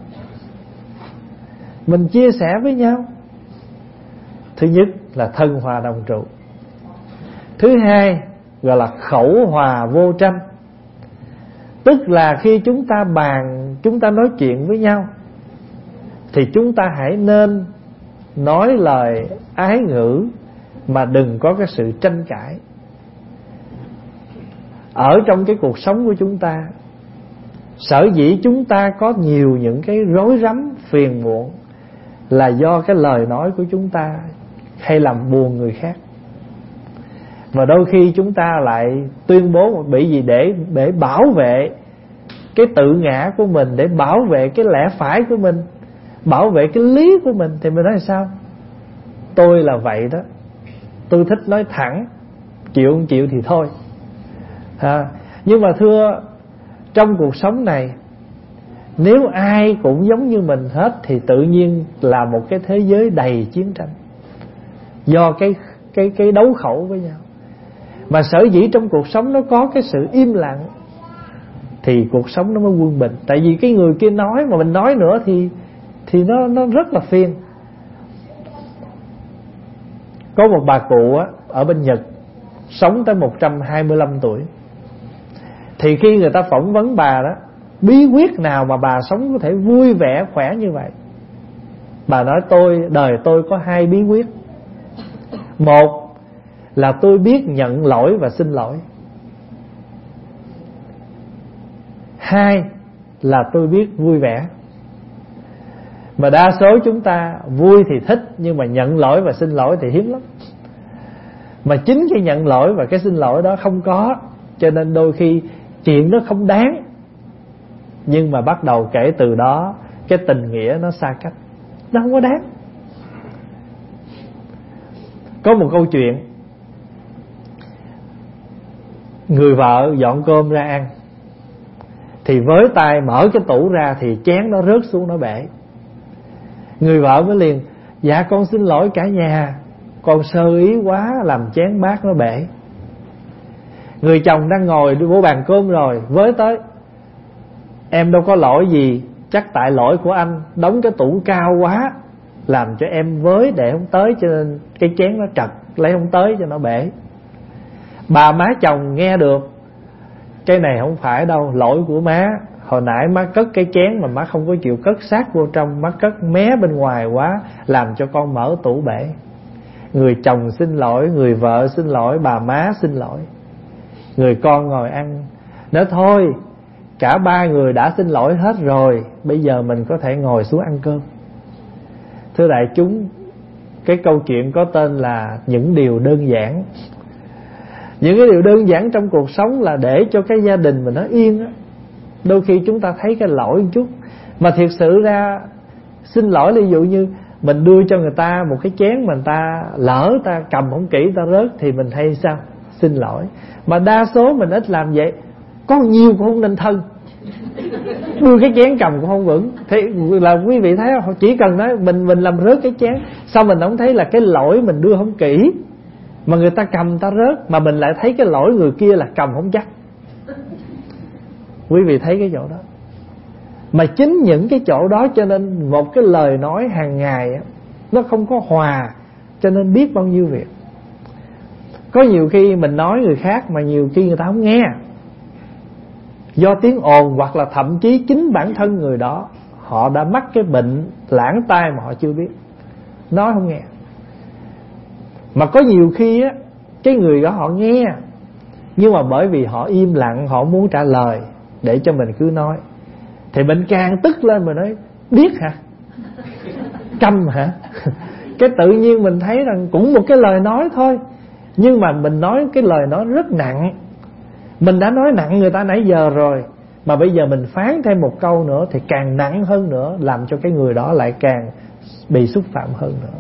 Mình chia sẻ với nhau. Thứ nhất là thân hòa đồng trụ. Thứ hai gọi là khẩu hòa vô tranh, tức là khi chúng ta bàn, chúng ta nói chuyện với nhau, thì chúng ta hãy nên nói lời ái ngữ, mà đừng có cái sự tranh cãi. Ở trong cái cuộc sống của chúng ta, sở dĩ chúng ta có nhiều những cái rối rắm phiền muộn là do cái lời nói của chúng ta hay làm buồn người khác. Và đôi khi chúng ta lại tuyên bố một bị gì để bảo vệ cái tự ngã của mình, để bảo vệ cái lẽ phải của mình, bảo vệ cái lý của mình. Thì mình nói sao? Tôi là vậy đó, tôi thích nói thẳng, chịu không chịu thì thôi. Nhưng mà thưa, trong cuộc sống này, nếu ai cũng giống như mình hết thì tự nhiên là một cái thế giới đầy chiến tranh, do cái đấu khẩu với nhau. Mà sở dĩ trong cuộc sống nó có cái sự im lặng thì cuộc sống nó mới quân bình. Tại vì cái người kia nói mà mình nói nữa thì nó rất là phiền. Có một bà cụ á, ở bên Nhật, sống tới 125 tuổi. Thì khi người ta phỏng vấn bà đó, bí quyết nào mà bà sống có thể vui vẻ khỏe như vậy, bà nói đời tôi có 2 bí quyết. Một là tôi biết nhận lỗi và xin lỗi. 2 là tôi biết vui vẻ. Mà đa số chúng ta vui thì thích, nhưng mà nhận lỗi và xin lỗi thì hiếm lắm. Mà chính cái nhận lỗi và cái xin lỗi đó không có, cho nên đôi khi chuyện nó không đáng. Nhưng mà bắt đầu kể từ đó cái tình nghĩa nó xa cách, nó không có đáng. Có một câu chuyện, người vợ dọn cơm ra ăn, thì với tay mở cái tủ ra thì chén nó rớt xuống nó bể. Người vợ mới liền: dạ con xin lỗi cả nhà, con sơ ý quá làm chén bát nó bể. Người chồng đang ngồi đi vô bàn cơm rồi với tới: em đâu có lỗi gì, chắc tại lỗi của anh đóng cái tủ cao quá làm cho em với để không tới, cho nên cái chén nó trật, lấy không tới cho nó bể. Bà má chồng nghe được: cái này không phải đâu, lỗi của má, hồi nãy má cất cái chén mà má không có chịu cất sát vô trong, má cất mé bên ngoài quá làm cho con mở tủ bể. Người chồng xin lỗi, người vợ xin lỗi, bà má xin lỗi. Người con ngồi ăn nói: thôi cả ba người đã xin lỗi hết rồi, bây giờ mình có thể ngồi xuống ăn cơm. Thưa đại chúng, cái câu chuyện có tên là những điều đơn giản. Những cái điều đơn giản trong cuộc sống là để cho cái gia đình mình nó yên á. Đôi khi chúng ta thấy cái lỗi một chút, mà thiệt sự ra xin lỗi, ví dụ như mình đưa cho người ta một cái chén mà người ta lỡ ta cầm không kỹ ta rớt thì mình hay sao? Xin lỗi. Mà đa số mình ít làm vậy. Có nhiều cũng không nên thân, đưa cái chén cầm cũng không vững. Thì là quý vị thấy không? Chỉ cần nói mình làm rớt cái chén, sao mình không thấy là cái lỗi mình đưa không kỹ, mà người ta cầm ta rớt, mà mình lại thấy cái lỗi người kia là cầm không chắc. Quý vị thấy cái chỗ đó. Mà chính những cái chỗ đó cho nên một cái lời nói hàng ngày nó không có hòa, cho nên biết bao nhiêu việc. Có nhiều khi mình nói người khác mà nhiều khi người ta không nghe, do tiếng ồn, hoặc là thậm chí chính bản thân người đó họ đã mắc cái bệnh lãng tai mà họ chưa biết, nói không nghe. Mà có nhiều khi á, cái người đó họ nghe, nhưng mà bởi vì họ im lặng, họ muốn trả lời để cho mình cứ nói, thì mình càng tức lên, mình nói: biết hả? Câm hả? Cái tự nhiên mình thấy rằng cũng một cái lời nói thôi, nhưng mà mình nói cái lời nói rất nặng. Mình đã nói nặng người ta nãy giờ rồi, mà bây giờ mình phán thêm một câu nữa thì càng nặng hơn nữa, làm cho cái người đó lại càng bị xúc phạm hơn nữa.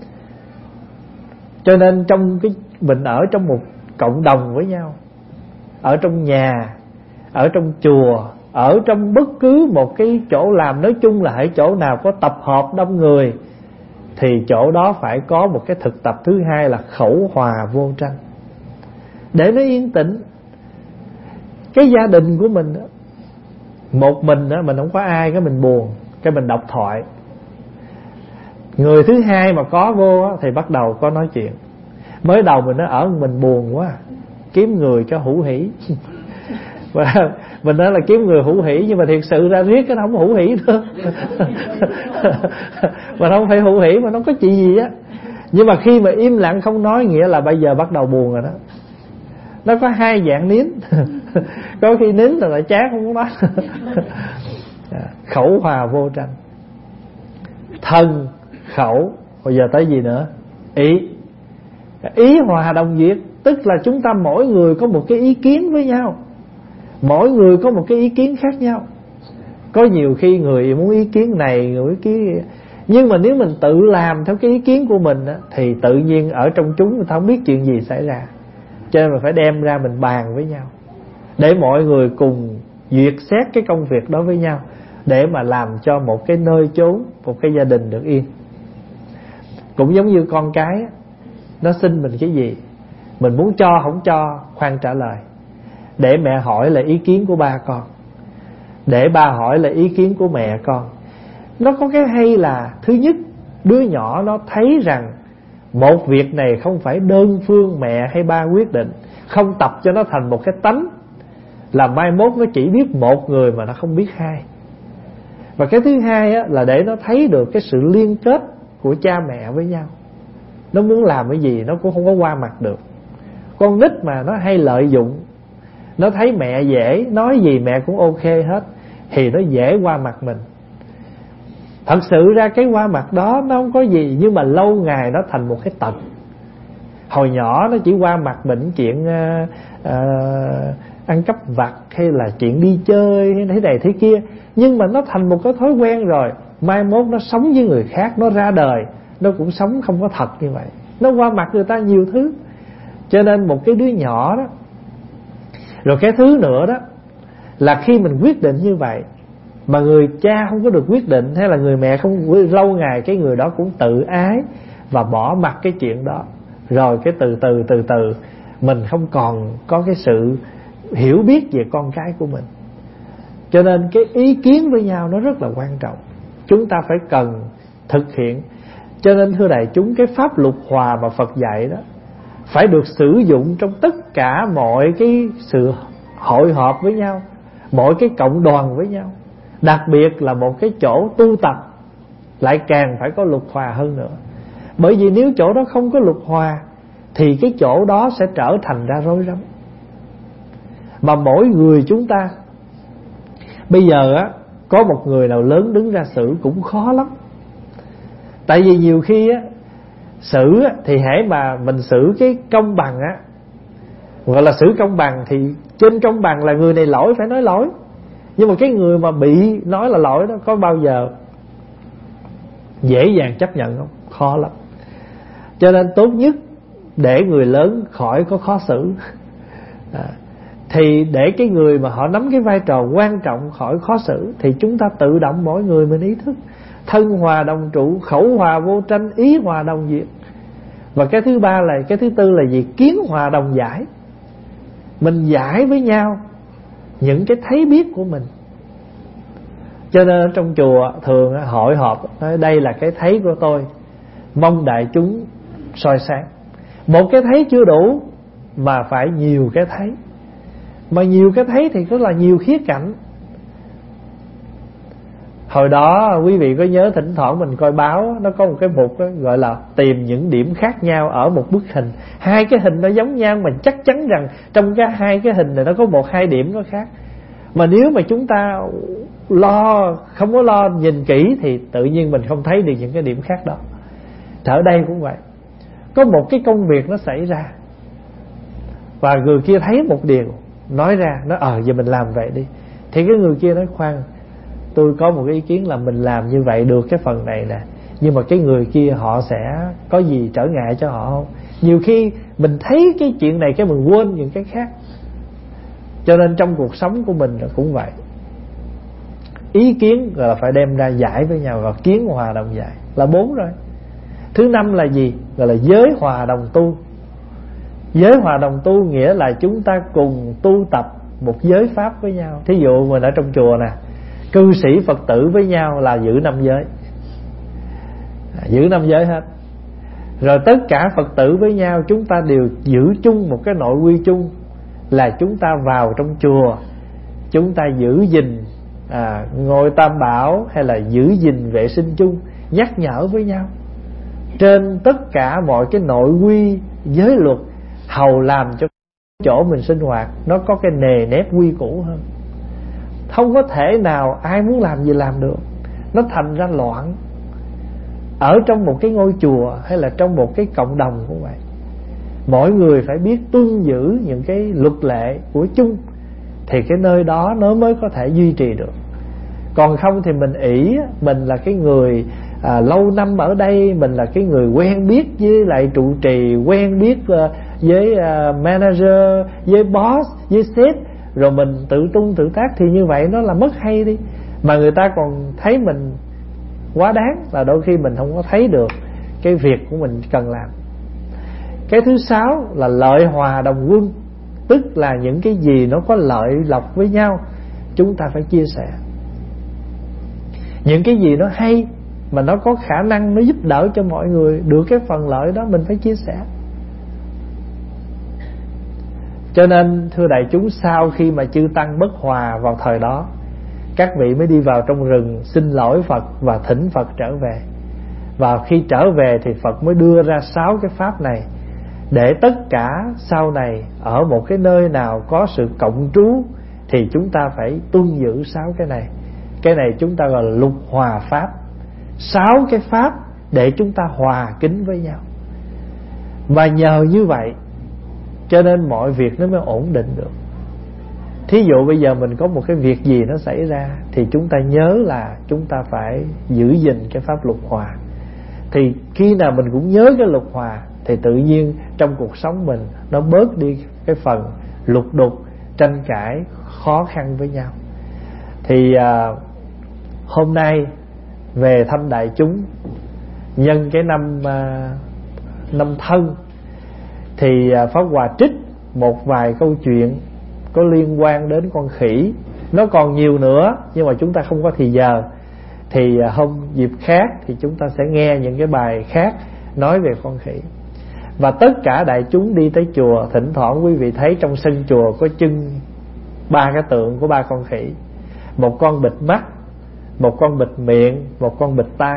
Cho nên trong cái mình ở trong một cộng đồng với nhau, ở trong nhà, ở trong chùa, ở trong bất cứ một cái chỗ làm, nói chung là hãy chỗ nào có tập hợp đông người thì chỗ đó phải có một cái thực tập thứ hai là khẩu hòa vô tranh, để nó yên tĩnh. Cái gia đình của mình một mình mình không có ai, cái mình buồn, cái mình đọc thoại. Người thứ hai mà có vô thì bắt đầu có nói chuyện. Mới đầu mình nói ở mình buồn quá, kiếm người cho hữu hỉ. Và mình nói là kiếm người hữu hỉ, nhưng mà thiệt sự ra riết cái nó không hữu hỉ nữa. Mà không phải hữu hỉ mà nó có chuyện gì á. Nhưng mà khi mà im lặng không nói nghĩa là bây giờ bắt đầu buồn rồi đó. Nó có hai dạng nín. Có khi nín là lại chán không có nói. Khẩu hòa vô tranh. Thân, khẩu, bây giờ tới gì nữa? Ý. Ý hòa đồng diệt, tức là chúng ta mỗi người có một cái ý kiến với nhau, mỗi người có một cái ý kiến khác nhau. Có nhiều khi người muốn ý kiến này, người ý kiến, nhưng mà nếu mình tự làm theo cái ý kiến của mình thì tự nhiên ở trong chúng người ta không biết chuyện gì xảy ra. Cho nên mình phải đem ra mình bàn với nhau, để mọi người cùng duyệt xét cái công việc đó với nhau, để mà làm cho một cái nơi chốn, một cái gia đình được yên. Cũng giống như con cái, nó xin mình cái gì, mình muốn cho không cho, khoan trả lời, để mẹ hỏi là ý kiến của ba con, để ba hỏi là ý kiến của mẹ con. Nó có cái hay là thứ nhất, đứa nhỏ nó thấy rằng một việc này không phải đơn phương mẹ hay ba quyết định, không tập cho nó thành một cái tánh là mai mốt nó chỉ biết một người mà nó không biết hai. Và cái thứ hai là để nó thấy được cái sự liên kết của cha mẹ với nhau. Nó muốn làm cái gì nó cũng không có qua mặt được. Con nít mà nó hay lợi dụng, nó thấy mẹ dễ, nói gì mẹ cũng ok hết, thì nó dễ qua mặt mình. Thật sự ra cái qua mặt đó nó không có gì, nhưng mà lâu ngày nó thành một cái tật. Hồi nhỏ nó chỉ qua mặt mình chuyện ăn cắp vặt, hay là chuyện đi chơi, hay thế này thế kia, nhưng mà nó thành một cái thói quen rồi. Mai mốt nó sống với người khác, nó ra đời nó cũng sống không có thật như vậy, nó qua mặt người ta nhiều thứ. Cho nên một cái đứa nhỏ đó. Rồi cái thứ nữa đó là khi mình quyết định như vậy mà người cha không có được quyết định, hay là người mẹ không, lâu ngày cái người đó cũng tự ái và bỏ mặc cái chuyện đó. Rồi cái từ từ mình không còn có cái sự hiểu biết về con cái của mình. Cho nên cái ý kiến với nhau nó rất là quan trọng, chúng ta phải cần thực hiện. Cho nên thưa đại chúng, cái pháp luật hòa mà Phật dạy đó phải được sử dụng trong tất cả mọi cái sự hội họp với nhau, mọi cái cộng đoàn với nhau. Đặc biệt là một cái chỗ tu tập lại càng phải có luật hòa hơn nữa. Bởi vì nếu chỗ đó không có luật hòa thì cái chỗ đó sẽ trở thành ra rối rắm. Mà mỗi người chúng ta bây giờ á, có một người nào lớn đứng ra xử cũng khó lắm. Tại vì nhiều khi á, xử á, thì hễ mà mình xử cái công bằng á, gọi là xử công bằng, thì trên công bằng là người này lỗi phải nói lỗi. Nhưng mà cái người mà bị nói là lỗi đó có bao giờ dễ dàng chấp nhận không? Khó lắm. Cho nên tốt nhất để người lớn khỏi có khó xử thì để cái người mà họ nắm cái vai trò quan trọng khỏi khó xử, thì chúng ta tự động mỗi người mình ý thức thân hòa đồng trụ, khẩu hòa vô tranh, ý hòa đồng diệt. Và cái thứ ba là, cái thứ tư là gì? Kiến hòa đồng giải. Mình giải với nhau những cái thấy biết của mình. Cho nên trong chùa thường hội họp nói đây là cái thấy của tôi, mong đại chúng soi sáng. Một cái thấy chưa đủ mà phải nhiều cái thấy. Mà nhiều cái thấy thì có là nhiều khía cạnh. Hồi đó quý vị có nhớ thỉnh thoảng mình coi báo, nó có một cái mục đó, gọi là tìm những điểm khác nhau ở một bức hình. Hai cái hình nó giống nhau, mình chắc chắn rằng trong cái hai cái hình này nó có một hai điểm nó khác. Mà nếu mà chúng ta không có lo nhìn kỹ thì tự nhiên mình không thấy được những cái điểm khác đó. Ở đây cũng vậy. Có một cái công việc nó xảy ra và người kia thấy một điều, nói ra, nói giờ mình làm vậy đi. Thì cái người kia nói khoan, tôi có một cái ý kiến là mình làm như vậy được cái phần này nè, nhưng mà cái người kia họ sẽ có gì trở ngại cho họ không? Nhiều khi mình thấy cái chuyện này cái mình quên những cái khác. Cho nên trong cuộc sống của mình cũng vậy. Ý kiến là phải đem ra giải với nhau, và kiến hòa đồng giải là 4 rồi. Thứ 5 là gì? Gọi là giới hòa đồng tu. Giới hòa đồng tu nghĩa là chúng ta cùng tu tập một giới pháp với nhau. Thí dụ mình ở trong chùa nè, cư sĩ Phật tử với nhau là giữ 5 giới, giữ 5 giới hết. Rồi tất cả Phật tử với nhau chúng ta đều giữ chung một cái nội quy chung, là chúng ta vào trong chùa chúng ta giữ gìn ngôi Tam Bảo, hay là giữ gìn vệ sinh chung, nhắc nhở với nhau trên tất cả mọi cái nội quy giới luật, hầu làm cho chỗ mình sinh hoạt nó có cái nề nếp quy củ hơn. Không có thể nào ai muốn làm gì làm được, nó thành ra loạn. Ở trong một cái ngôi chùa hay là trong một cái cộng đồng cũng vậy, mỗi người phải biết tuân giữ những cái luật lệ của chung thì cái nơi đó nó mới có thể duy trì được. Còn không thì mình ỷ mình là cái người lâu năm ở đây, mình là cái người quen biết với lại trụ trì, quen biết với manager, với boss, với sếp, rồi mình tự tung tự tác, thì như vậy nó là mất hay đi. Mà người ta còn thấy mình quá đáng, là đôi khi mình không có thấy được cái việc của mình cần làm. Cái thứ 6 là lợi hòa đồng quân, tức là những cái gì nó có lợi lộc với nhau chúng ta phải chia sẻ. Những cái gì nó hay mà nó có khả năng nó giúp đỡ cho mọi người được cái phần lợi đó, mình phải chia sẻ. Cho nên thưa đại chúng, sau khi mà chư tăng bất hòa vào thời đó, các vị mới đi vào trong rừng xin lỗi Phật và thỉnh Phật trở về. Và khi trở về thì Phật mới đưa ra 6 cái pháp này, để tất cả sau này ở một cái nơi nào có sự cộng trú thì chúng ta phải tuân giữ 6 cái này. Cái này chúng ta gọi là lục hòa pháp, 6 cái pháp để chúng ta hòa kính với nhau. Và nhờ như vậy cho nên mọi việc nó mới ổn định được. Thí dụ bây giờ mình có một cái việc gì nó xảy ra thì chúng ta nhớ là chúng ta phải giữ gìn cái pháp lục hòa. Thì khi nào mình cũng nhớ cái lục hòa thì tự nhiên trong cuộc sống mình nó bớt đi cái phần lục đục, tranh cãi, khó khăn với nhau. Thì hôm nay về thăm đại chúng nhân cái năm Thân, thì Pháp Hòa trích một vài câu chuyện có liên quan đến con khỉ. Nó còn nhiều nữa nhưng mà chúng ta không có thì giờ, thì hôm dịp khác thì chúng ta sẽ nghe những cái bài khác nói về con khỉ. Và tất cả đại chúng đi tới chùa, thỉnh thoảng quý vị thấy trong sân chùa có trưng 3 cái tượng của 3 con khỉ. Một con bịt mắt, một con bịt miệng, một con bịt tai.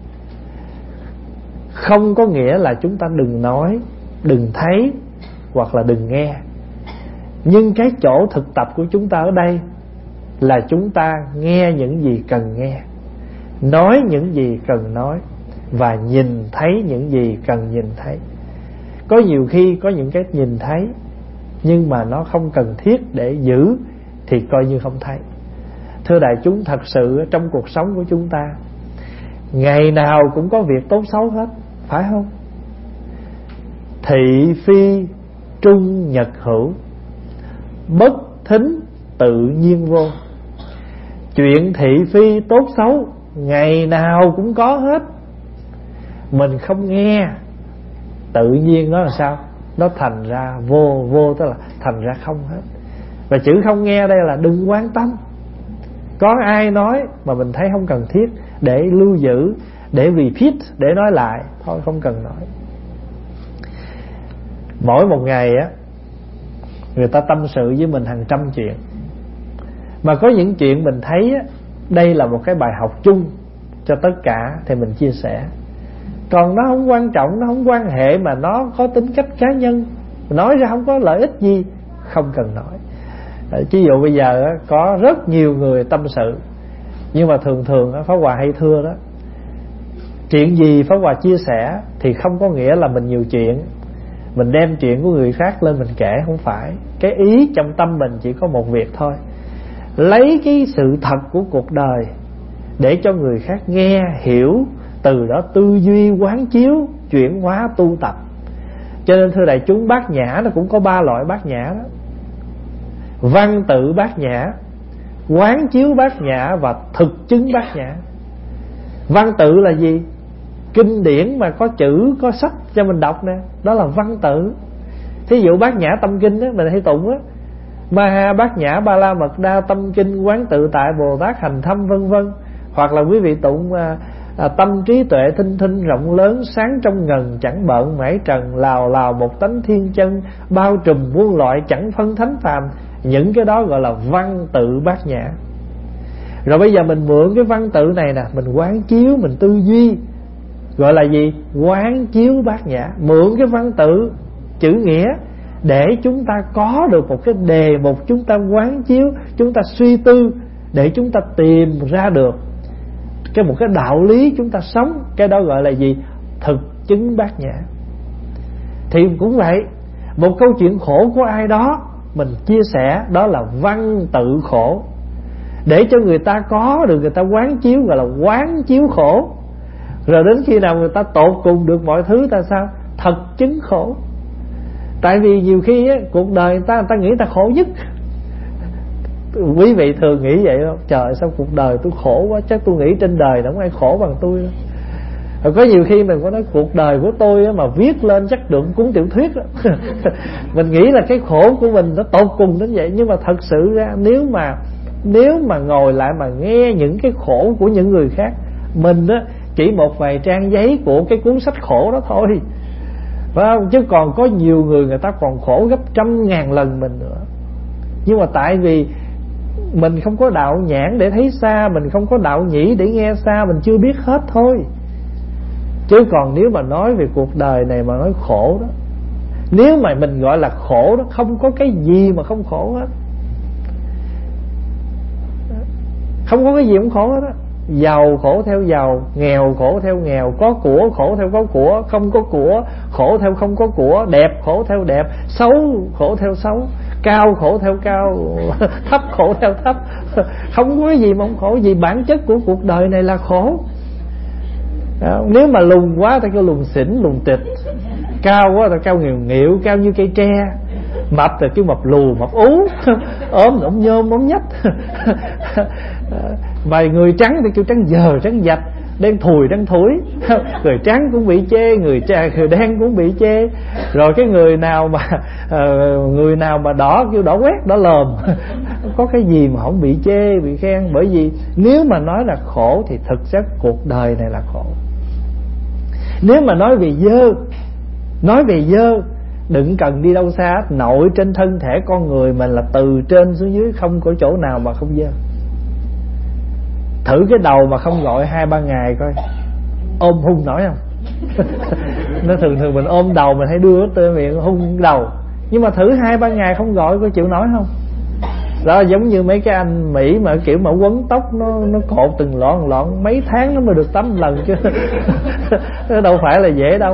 Không có nghĩa là chúng ta đừng nói, đừng thấy hoặc là đừng nghe. Nhưng cái chỗ thực tập của chúng ta ở đây là chúng ta nghe những gì cần nghe, nói những gì cần nói, và nhìn thấy những gì cần nhìn thấy. Có nhiều khi có những cái nhìn thấy nhưng mà nó không cần thiết để giữ thì coi như không thấy. Thưa đại chúng, thật sự trong cuộc sống của chúng ta ngày nào cũng có việc tốt xấu hết, phải không? Thị phi trung nhật hữu, bất thính tự nhiên vô. Chuyện thị phi tốt xấu ngày nào cũng có hết. Mình không nghe, tự nhiên nó là sao? Nó thành ra vô, vô tức là thành ra không hết. Và chữ không nghe đây là đừng quan tâm. Có ai nói mà mình thấy không cần thiết để lưu giữ, để repeat, để nói lại, thôi không cần nói. Mỗi một ngày á, người ta tâm sự với mình hàng trăm chuyện. Mà có những chuyện mình thấy á, đây là một cái bài học chung cho tất cả thì mình chia sẻ. Còn nó không quan trọng, nó không quan hệ, mà nó có tính cách cá nhân, nói ra không có lợi ích gì, không cần nói. Ví dụ bây giờ á, có rất nhiều người tâm sự, nhưng mà thường thường á, Pháp Hòa hay thưa đó, chuyện gì Pháp Hòa chia sẻ thì không có nghĩa là mình nhiều chuyện, mình đem chuyện của người khác lên mình kể, không phải. Cái ý trong tâm mình chỉ có một việc thôi, lấy cái sự thật của cuộc đời để cho người khác nghe, hiểu, từ đó tư duy, quán chiếu, chuyển hóa, tu tập. Cho nên thưa đại chúng, bát nhã nó cũng có 3 loại bát nhã đó: văn tự bát nhã, quán chiếu bát nhã và thực chứng bát nhã. Văn tự là gì? Kinh điển mà có chữ, có sách cho mình đọc nè, đó là văn tự. Thí dụ bát nhã tâm kinh đó, mình hay tụng á, Ma bát nhã ba la mật đa tâm kinh quán tự tại Bồ Tát hành thâm, vân vân. Hoặc là quý vị tụng tâm trí tuệ thinh thinh rộng lớn, sáng trong ngần chẳng bợn mãi trần, lào lào một tánh thiên chân, bao trùm muôn loại chẳng phân thánh phàm. Những cái đó gọi là văn tự bát nhã. Rồi bây giờ mình mượn cái văn tự này nè, mình quán chiếu, mình tư duy, gọi là gì? Quán chiếu bát nhã. Mượn cái văn tự chữ nghĩa để chúng ta có được một cái đề mục, chúng ta quán chiếu, chúng ta suy tư, để chúng ta tìm ra được một cái đạo lý chúng ta sống. Cái đó gọi là gì? Thực chứng bát nhã. Thì cũng vậy, một câu chuyện khổ của ai đó mình chia sẻ, đó là văn tự khổ, để cho người ta có được, người ta quán chiếu, gọi là quán chiếu khổ. Rồi đến khi nào người ta tột cùng được mọi thứ, ta sao? Thật chứng khổ. Tại vì nhiều khi á, cuộc đời người ta nghĩ ta khổ nhất. Quý vị thường nghĩ vậy không? Trời, sao cuộc đời tôi khổ quá, chắc tôi nghĩ trên đời không ai khổ bằng tôi đâu. Rồi có nhiều khi mình có nói cuộc đời của tôi á, mà viết lên chắc được cuốn tiểu thuyết đó. Mình nghĩ là cái khổ của mình nó tột cùng đến vậy. Nhưng mà thật sự ra nếu mà ngồi lại mà nghe những cái khổ của những người khác, mình á chỉ một vài trang giấy của cái cuốn sách khổ đó thôi, phải không? Chứ còn có nhiều người ta còn khổ gấp 100.000 lần mình nữa. Nhưng mà tại vì mình không có đạo nhãn để thấy xa, mình không có đạo nhĩ để nghe xa, mình chưa biết hết thôi. Chứ còn nếu mà nói về cuộc đời này mà nói khổ đó, nếu mà mình gọi là khổ đó, không có cái gì mà không khổ hết. Không có cái gì không khổ hết á. Giàu khổ theo giàu, nghèo khổ theo nghèo, có của khổ theo có của, không có của khổ theo không có của, đẹp khổ theo đẹp, xấu khổ theo xấu, cao khổ theo cao, thấp khổ theo thấp. Không có cái gì mà không khổ, vì bản chất của cuộc đời này là khổ. Đó, nếu mà lùn quá ta kêu lùn xỉn, lùn tịch. Cao quá ta cao nghèo nghịu, cao như cây tre. Mập rồi kêu mập lù, mập ú. Ốm ốm nhôm, ốm nhách. Mà người trắng thì kêu trắng dờ, trắng dạch, đen thùi, đen thủi. Người trắng cũng bị chê, người đen cũng bị chê. Rồi cái người nào mà đỏ kêu đỏ quét, đỏ lòm. Có cái gì mà không bị chê, bị khen. Bởi vì nếu mà nói là khổ thì thực chất cuộc đời này là khổ. Nếu mà nói về dơ, đừng cần đi đâu xa. Nội trên thân thể con người mình là từ trên xuống dưới không có chỗ nào mà không dơ. Thử cái đầu mà không gội 2-3 ngày coi, ôm hung nổi không? Nó thường mình ôm đầu mình hay đưa tới miệng hung đầu. Nhưng mà thử 2-3 ngày không gội coi chịu nổi không? Đó giống như mấy cái anh Mỹ mà kiểu mà quấn tóc nó cột từng lọn mấy tháng nó mới được tắm lần chứ. Đâu phải là dễ đâu.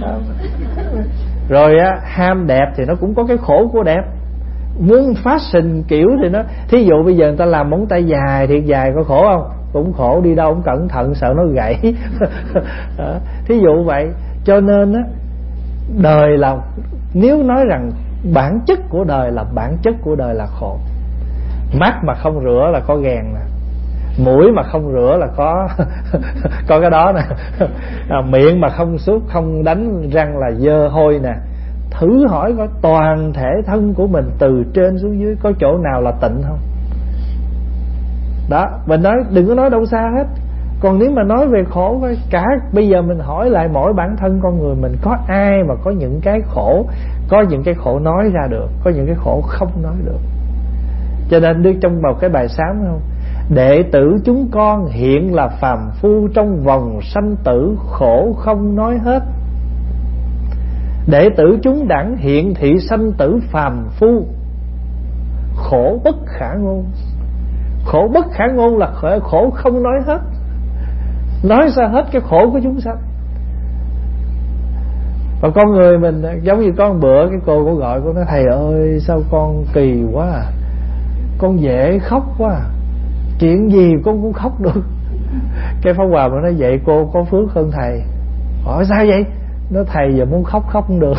Rồi á, ham đẹp thì nó cũng có cái khổ của đẹp. Muốn fashion kiểu thì nó, thí dụ bây giờ người ta làm móng tay dài thiệt dài có khổ không? Cũng khổ, đi đâu cũng cẩn thận sợ nó gãy. Thí dụ vậy. Cho nên á, đời là, nếu nói rằng bản chất của đời là khổ. Mắt mà không rửa là có gèn nè, mũi mà không rửa là có có cái đó nè, miệng mà không súc không đánh răng là dơ hôi nè. Thử hỏi coi toàn thể thân của mình từ trên xuống dưới có chỗ nào là tịnh không? Đó, mình nói đừng có nói đâu xa hết. Còn nếu mà nói về khổ coi, cả bây giờ mình hỏi lại mỗi bản thân con người mình, có ai mà có những cái khổ, có những cái khổ nói ra được, có những cái khổ không nói được. Cho nên đưa trong một cái bài sám không, đệ tử chúng con hiện là phàm phu trong vòng sanh tử, khổ không nói hết. Đệ tử chúng đẳng hiện thị sanh tử phàm phu, khổ bất khả ngôn. Khổ bất khả ngôn là khổ không nói hết. Nói ra hết cái khổ của chúng sanh. Và con người mình giống như có một bữa cái cô gọi cô nói: thầy ơi sao con kỳ quá à, con dễ khóc quá à, chuyện gì con cũng khóc được. Cái Pháp Hòa mà nói: vậy cô có phước hơn thầy. Hỏi sao vậy? Nó thầy giờ muốn khóc không được.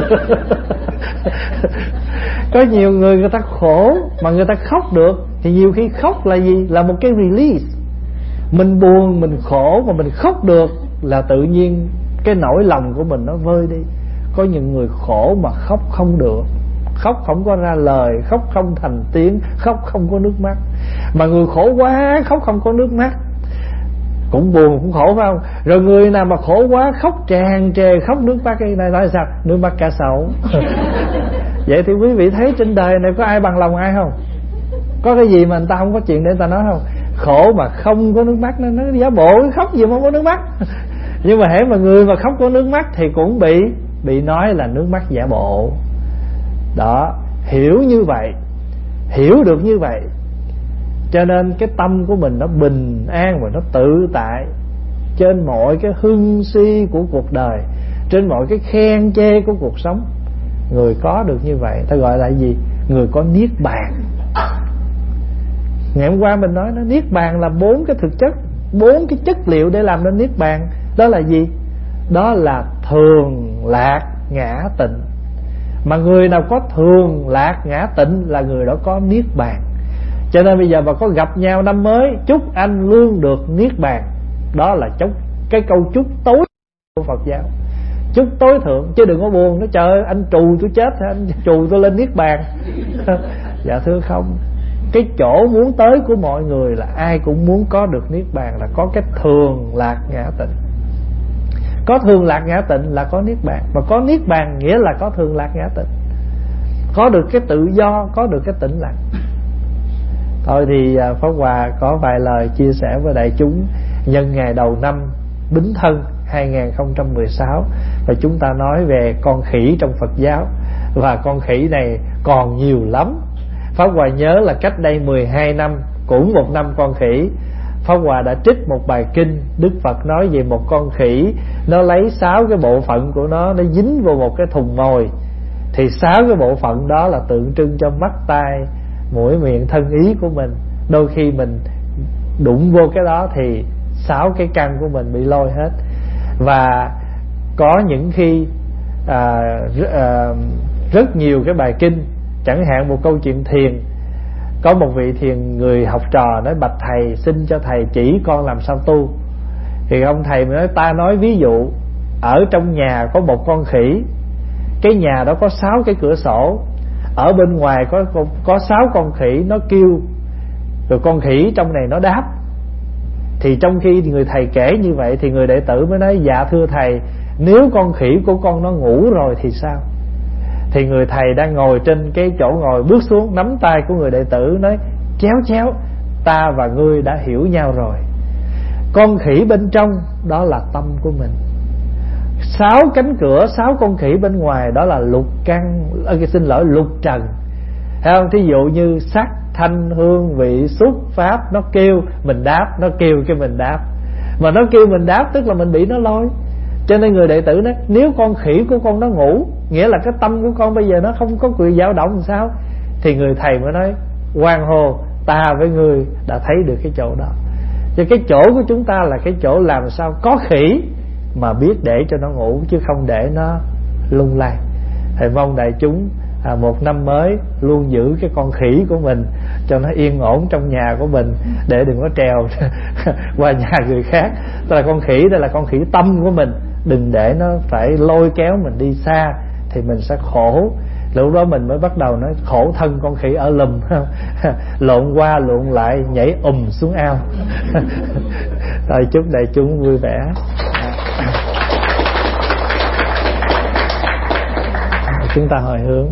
Có nhiều người ta khổ mà người ta khóc được. Thì nhiều khi khóc là gì? Là một cái release. Mình buồn, mình khổ mà mình khóc được là tự nhiên cái nỗi lòng của mình nó vơi đi. Có những người khổ mà khóc không được, khóc không có ra lời, khóc không thành tiếng, khóc không có nước mắt. Mà người khổ quá khóc không có nước mắt, cũng buồn cũng khổ phải không? Rồi người nào mà khổ quá khóc tràn trề, khóc nước mắt, cái này nói sao? Nước mắt cá sấu. Vậy thì quý vị thấy trên đời này có ai bằng lòng ai không? Có cái gì mà người ta không có chuyện để người ta nói không? Khổ mà không có nước mắt nó giả bộ, khóc gì mà không có nước mắt. Nhưng mà hễ mà người mà khóc có nước mắt thì cũng bị nói là nước mắt giả bộ. Đó, hiểu như vậy, hiểu được như vậy, cho nên cái tâm của mình nó bình an và nó tự tại trên mọi cái hưng suy của cuộc đời, trên mọi cái khen chê của cuộc sống. Người có được như vậy ta gọi là gì? Người có niết bàn. Ngày hôm qua mình nói nó niết bàn là 4 cái thực chất, 4 cái chất liệu để làm nên niết bàn. Đó là gì? Đó là thường lạc ngã tịnh. Mà người nào có thường lạc ngã tịnh là người đó có niết bàn. Cho nên bây giờ mà có gặp nhau năm mới, chúc anh luôn được niết bàn. Đó là cái câu chúc tối của Phật giáo, chúc tối thượng. Chứ đừng có buồn nói trời ơi anh trù tôi chết, anh trù tôi lên niết bàn. Dạ thưa không, cái chỗ muốn tới của mọi người là ai cũng muốn có được niết bàn, là có cái thường lạc ngã tịnh. Có thường lạc ngã tịnh là có niết bàn, mà có niết bàn nghĩa là có thường lạc ngã tịnh, có được cái tự do, có được cái tĩnh lặng. Thôi thì Pháp Hòa có vài lời chia sẻ với đại chúng nhân ngày đầu năm Bính Thân 2016. Và chúng ta nói về con khỉ trong Phật giáo, và con khỉ này còn nhiều lắm. Pháp Hòa nhớ là cách đây 12 năm, cũng một năm con khỉ, Pháp Hòa đã trích một bài kinh. Đức Phật nói về một con khỉ, nó lấy 6 cái bộ phận của nó dính vào một cái thùng mồi. Thì 6 cái bộ phận đó là tượng trưng cho mắt, tai, mũi, miệng, thân, ý của mình. Đôi khi mình đụng vô cái đó thì 6 cái căn của mình bị lôi hết. Và có những khi rất nhiều cái bài kinh. Chẳng hạn một câu chuyện thiền, có một vị thiền người học trò nói: bạch thầy, xin cho thầy chỉ con làm sao tu. Thì ông thầy mới nói: ta nói ví dụ, ở trong nhà có một con khỉ, cái nhà đó có 6 cái cửa sổ, ở bên ngoài có 6 con khỉ nó kêu, rồi con khỉ trong này nó đáp. Thì trong khi người thầy kể như vậy thì người đệ tử mới nói: dạ thưa thầy, nếu con khỉ của con nó ngủ rồi thì sao? Thì người thầy đang ngồi trên cái chỗ ngồi bước xuống, nắm tay của người đệ tử nói: chéo chéo, ta và ngươi đã hiểu nhau rồi. Con khỉ bên trong đó là tâm của mình, 6 cánh cửa, 6 con khỉ bên ngoài đó là lục căn, lục trần. Thấy không? Thí dụ như sắc, thanh, hương, vị, xúc, pháp, nó kêu mình đáp, nó kêu cái mình đáp. Mà nó kêu mình đáp tức là mình bị nó lôi. Cho nên người đệ tử nói: nếu con khỉ của con nó ngủ, nghĩa là cái tâm của con bây giờ nó không có quyền dao động làm sao? Thì người thầy mới nói: hoan hô, ta với người đã thấy được cái chỗ đó. Cho cái chỗ của chúng ta là cái chỗ làm sao có khỉ mà biết để cho nó ngủ, chứ không để nó lung lay. Thầy mong đại chúng một năm mới luôn giữ cái con khỉ của mình cho nó yên ổn trong nhà của mình, để đừng có trèo qua nhà người khác. Tức là con khỉ đây là con khỉ tâm của mình, đừng để nó phải lôi kéo mình đi xa thì mình sẽ khổ. Lúc đó mình mới bắt đầu nói: khổ thân con khỉ ở lùm lộn qua lộn lại, nhảy xuống ao. Rồi chúc đại chúng vui vẻ. Chúng ta hồi hướng.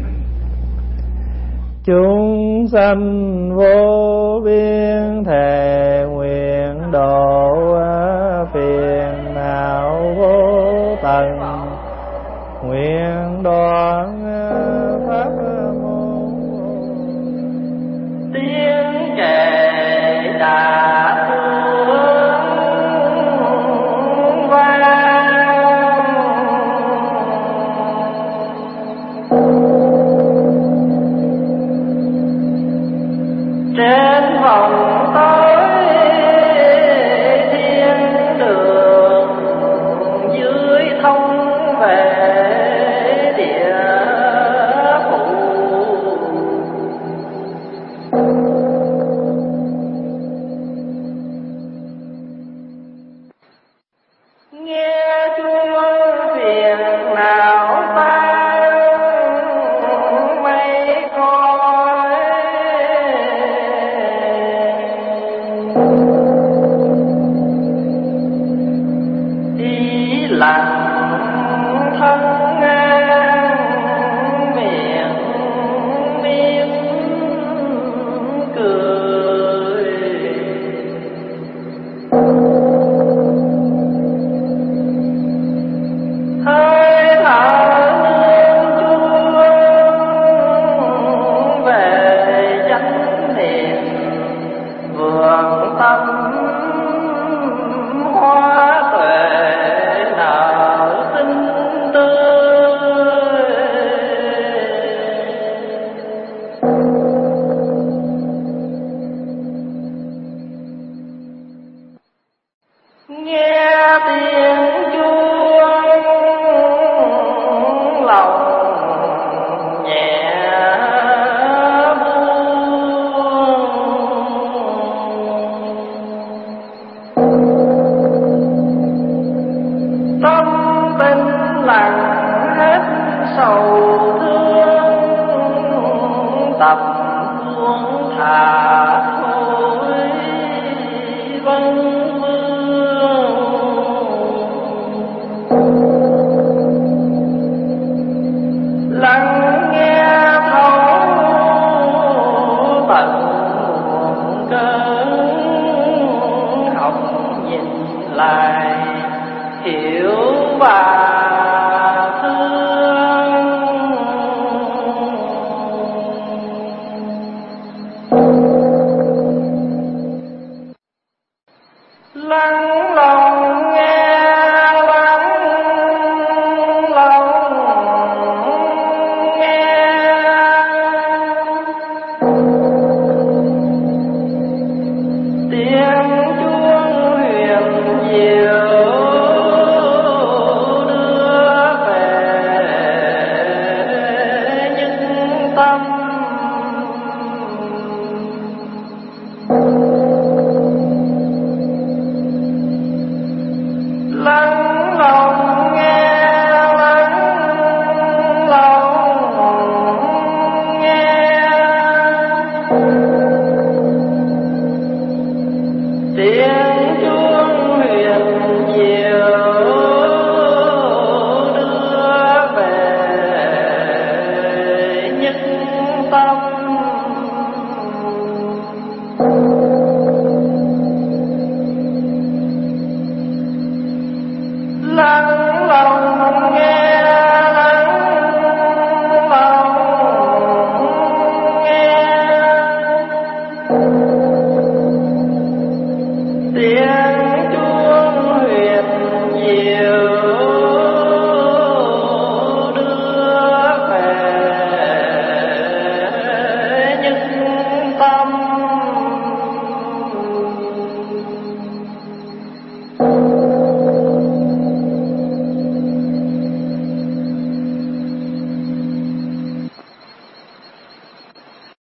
Chúng sanh vô biên thề nguyện độ phiền não vô tận, nguyện đoạn pháp môn tiếng kệ đã thương vang trên vòng tới thiên đường, dưới thông về địa tâm. Lắng lòng nghe, lắng lòng nghe tiếng chuông huyền diệu đưa về nhất tâm. Lắng lòng nghe, lắng lòng nghe tiếng